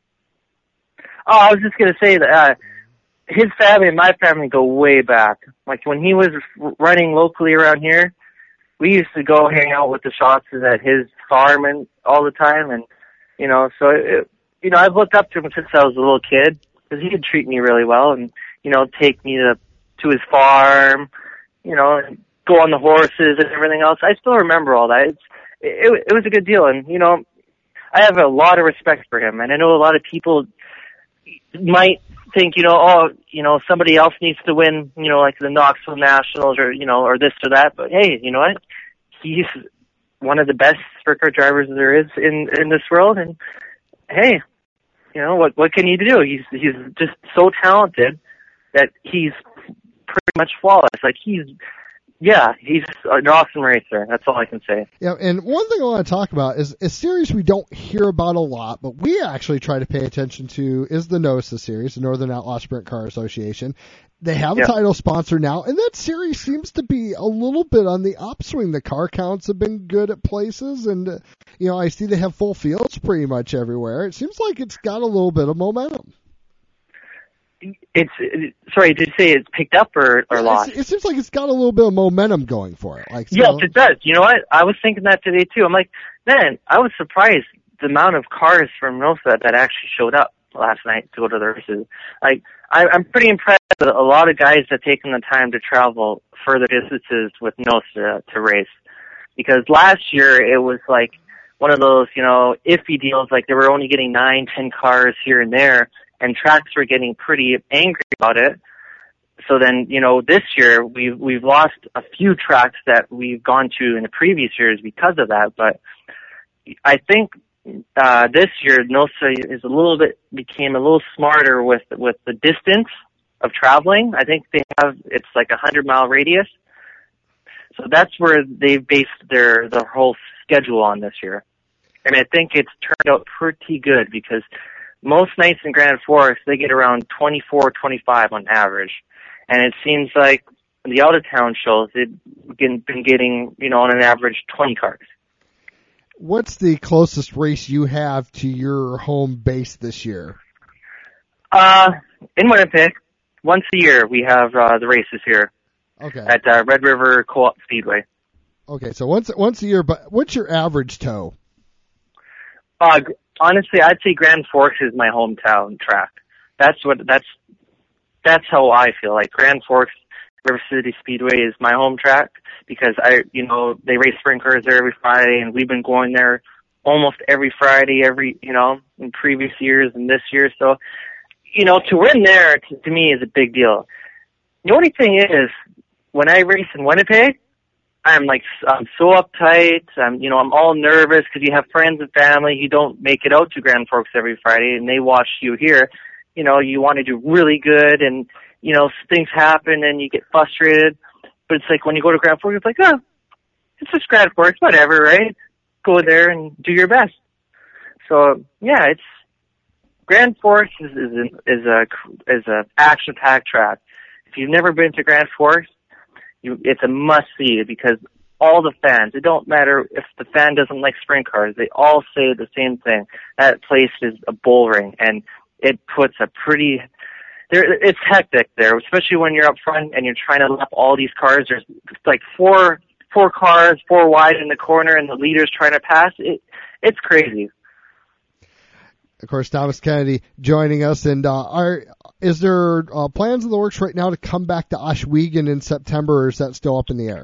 Oh, I was just gonna say that. Uh, his family and my family go way back. Like when he was running locally around here, we used to go hang out with the Schatzes at his farm and all the time, and you know, so it, you know, I've looked up to him since I was a little kid because he could treat me really well, and you know, take me to to his farm, you know, and go on the horses and everything else. I still remember all that. It's it, it was a good deal, and you know, I have a lot of respect for him, and I know a lot of people might think, you know, oh, you know, somebody else needs to win, you know, like the Knoxville Nationals or, you know, or this or that. But hey, you know what? He's one of the best sprint car drivers there is in, in this world. And hey, you know, what, what can you do? He's, he's just so talented that he's pretty much flawless. Like he's, yeah, he's an awesome racer. That's all I can say. Yeah, and one thing I want to talk about is a series we don't hear about a lot, but we actually try to pay attention to is the NOSA series, the Northern Outlaw Sprint Car Association. They have a yeah. title sponsor now, and that series seems to be a little bit on the upswing. The car counts have been good at places, and, uh, you know, I see they have full fields pretty much everywhere. It seems like it's got a little bit of momentum. It's sorry, did you say it's picked up or, or lost? It seems like it's got a little bit of momentum going for it. Like, so, yes, it does. You know what? I was thinking that today too. I'm like, man, I was surprised the amount of cars from NOSA that actually showed up last night to go to the races. Like, I, I'm pretty impressed that a lot of guys have taken the time to travel further distances with NOSA to race. Because last year it was like one of those, you know, iffy deals. Like they were only getting nine, ten cars here and there. And tracks were getting pretty angry about it. So then, you know, this year we've we've lost a few tracks that we've gone to in the previous years because of that. But I think uh this year NOSA is a little bit became a little smarter with with the distance of traveling. I think they have it's like a hundred mile radius. So that's where they've based their their whole schedule on this year. And I think it's turned out pretty good because most nights in Grand Forks, they get around twenty-four, twenty-five on average. And it seems like the out-of-town shows, they've been getting, you know, on an average twenty cars. What's the closest race you have to your home base this year? Uh, in Winnipeg, once a year we have uh, the races here. Okay. At uh, Red River Co-op Speedway. Okay, so once once a year, but what's your average tow? Uh, honestly, I'd say Grand Forks is my hometown track. That's what that's that's how I feel. Like Grand Forks, River City Speedway is my home track because I, you know, they race sprint cars there every Friday, and we've been going there almost every Friday, every you know, in previous years and this year. So, you know, to win there to, to me is a big deal. The only thing is, when I race in Winnipeg, I'm like, I'm so uptight. I'm, you know, I'm all nervous because you have friends and family who don't make it out to Grand Forks every Friday, and they watch you here. You know, you want to do really good, and you know, things happen, and you get frustrated. But it's like when you go to Grand Forks, it's like, oh, it's just Grand Forks, whatever, right? Go there and do your best. So yeah, it's Grand Forks is is, an, is a is a action-packed track. If you've never been to Grand Forks, you, it's a must-see because all the fans, it don't matter if the fan doesn't like sprint cars, they all say the same thing. That place is a bull ring, and it puts a pretty, there, it's hectic there, especially when you're up front and you're trying to lap all these cars. There's like four, four cars, four wide in the corner, and the leader's trying to pass. It, it's crazy. Of course, Thomas Kennedy joining us, and uh, are is there uh, plans in the works right now to come back to Ohsweken in September, or is that still up in the air?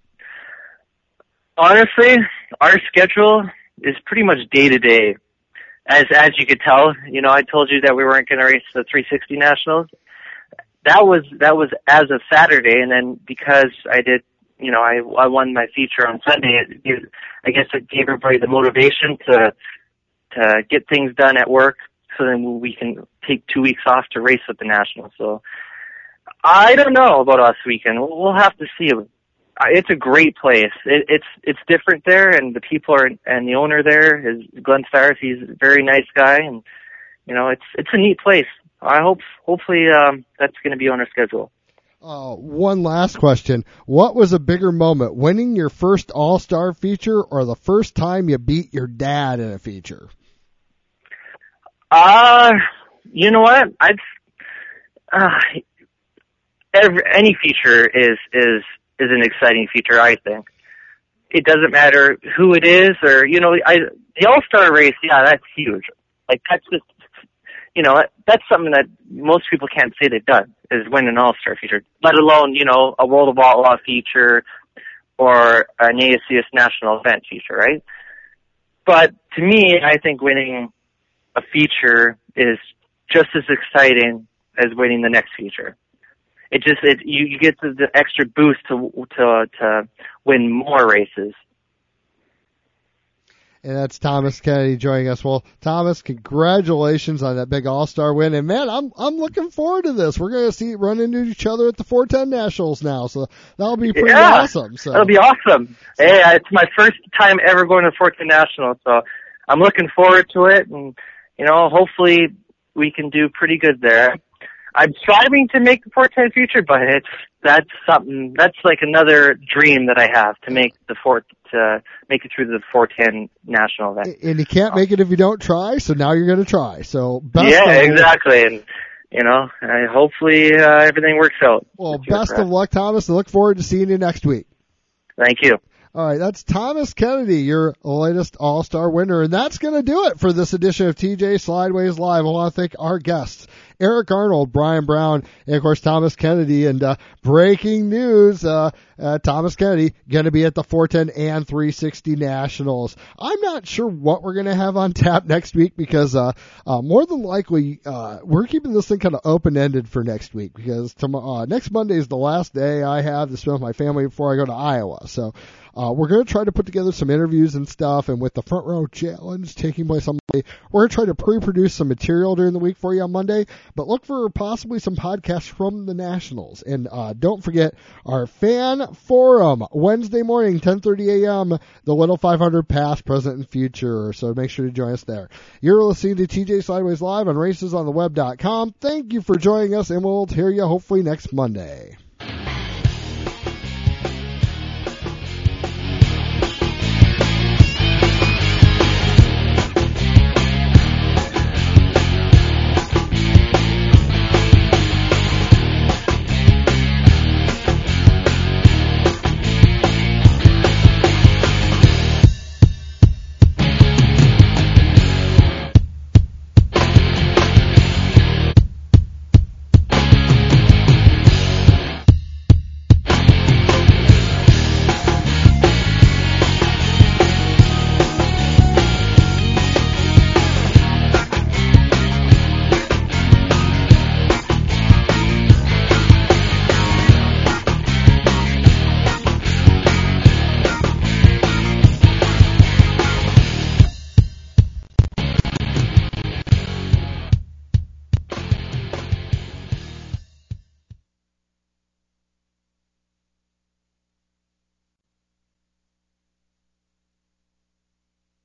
Honestly, our schedule is pretty much day to day. As as you could tell, you know, I told you that we weren't going to race the three sixty Nationals. That was that was as of Saturday, and then because I did, you know, I I won my feature on Sunday. It gave, I guess it gave everybody the motivation to to get things done at work, so then we can take two weeks off to race at the Nationals. So I don't know about Ohsweken. We'll, we'll have to see. It's a great place. It, it's it's different there, and the people are, and the owner there is Glenn Stars. He's a very nice guy, and you know, it's it's a neat place. I hope hopefully um, that's going to be on our schedule. Uh, one last question: what was a bigger moment, winning your first All-Star feature, or the first time you beat your dad in a feature? Uh, you know what? I'd uh, every, any feature is is. is an exciting feature, I think. It doesn't matter who it is or, you know, I, the All-Star race, yeah, that's huge. Like, that's just, you know, that's something that most people can't say they've done, is win an All-Star feature, let alone, you know, a World of Outlaw feature or an A S C S national event feature, right? But to me, I think winning a feature is just as exciting as winning the next feature. It just it you, you get the, the extra boost to to to win more races. And that's Thomas Kennedy joining us. Well, Thomas, congratulations on that big All-Star win. And man, I'm I'm looking forward to this. We're going to see run into each other at the four ten Nationals now, so that'll be pretty yeah, awesome. So that'll be awesome. Hey, it's my first time ever going to the four ten Nationals, so I'm looking forward to it. And you know, hopefully we can do pretty good there. I'm striving to make the four ten future, but it's that's something that's like another dream that I have to make the four to make it through the four ten national event. And you can't make it if you don't try, so now you're going to try. So best yeah, of exactly, and you know, I, hopefully uh, everything works out. Well, best of luck, Thomas, and look forward to seeing you next week. Thank you. All right, that's Thomas Kennedy, your latest All-Star winner, and that's going to do it for this edition of T J Slideways Live. I want to thank our guests, Eric Arnold, Brian Brown, and, of course, Thomas Kennedy. And uh, breaking news, uh, uh, Thomas Kennedy going to be at the four ten and three sixty Nationals. I'm not sure what we're going to have on tap next week because uh, uh, more than likely uh, we're keeping this thing kind of open-ended for next week because tomorrow, uh, next Monday is the last day I have to spend with my family before I go to Iowa. So Uh, we're going to try to put together some interviews and stuff, and with the Front Row Challenge taking place on Monday, we're going to try to pre-produce some material during the week for you on Monday, but look for possibly some podcasts from the Nationals. And uh, don't forget our fan forum, Wednesday morning, ten thirty a.m., the Little five hundred past, present, and future, so make sure to join us there. You're listening to T J Slideways Live on races on the web dot com. Thank you for joining us, and we'll hear you hopefully next Monday.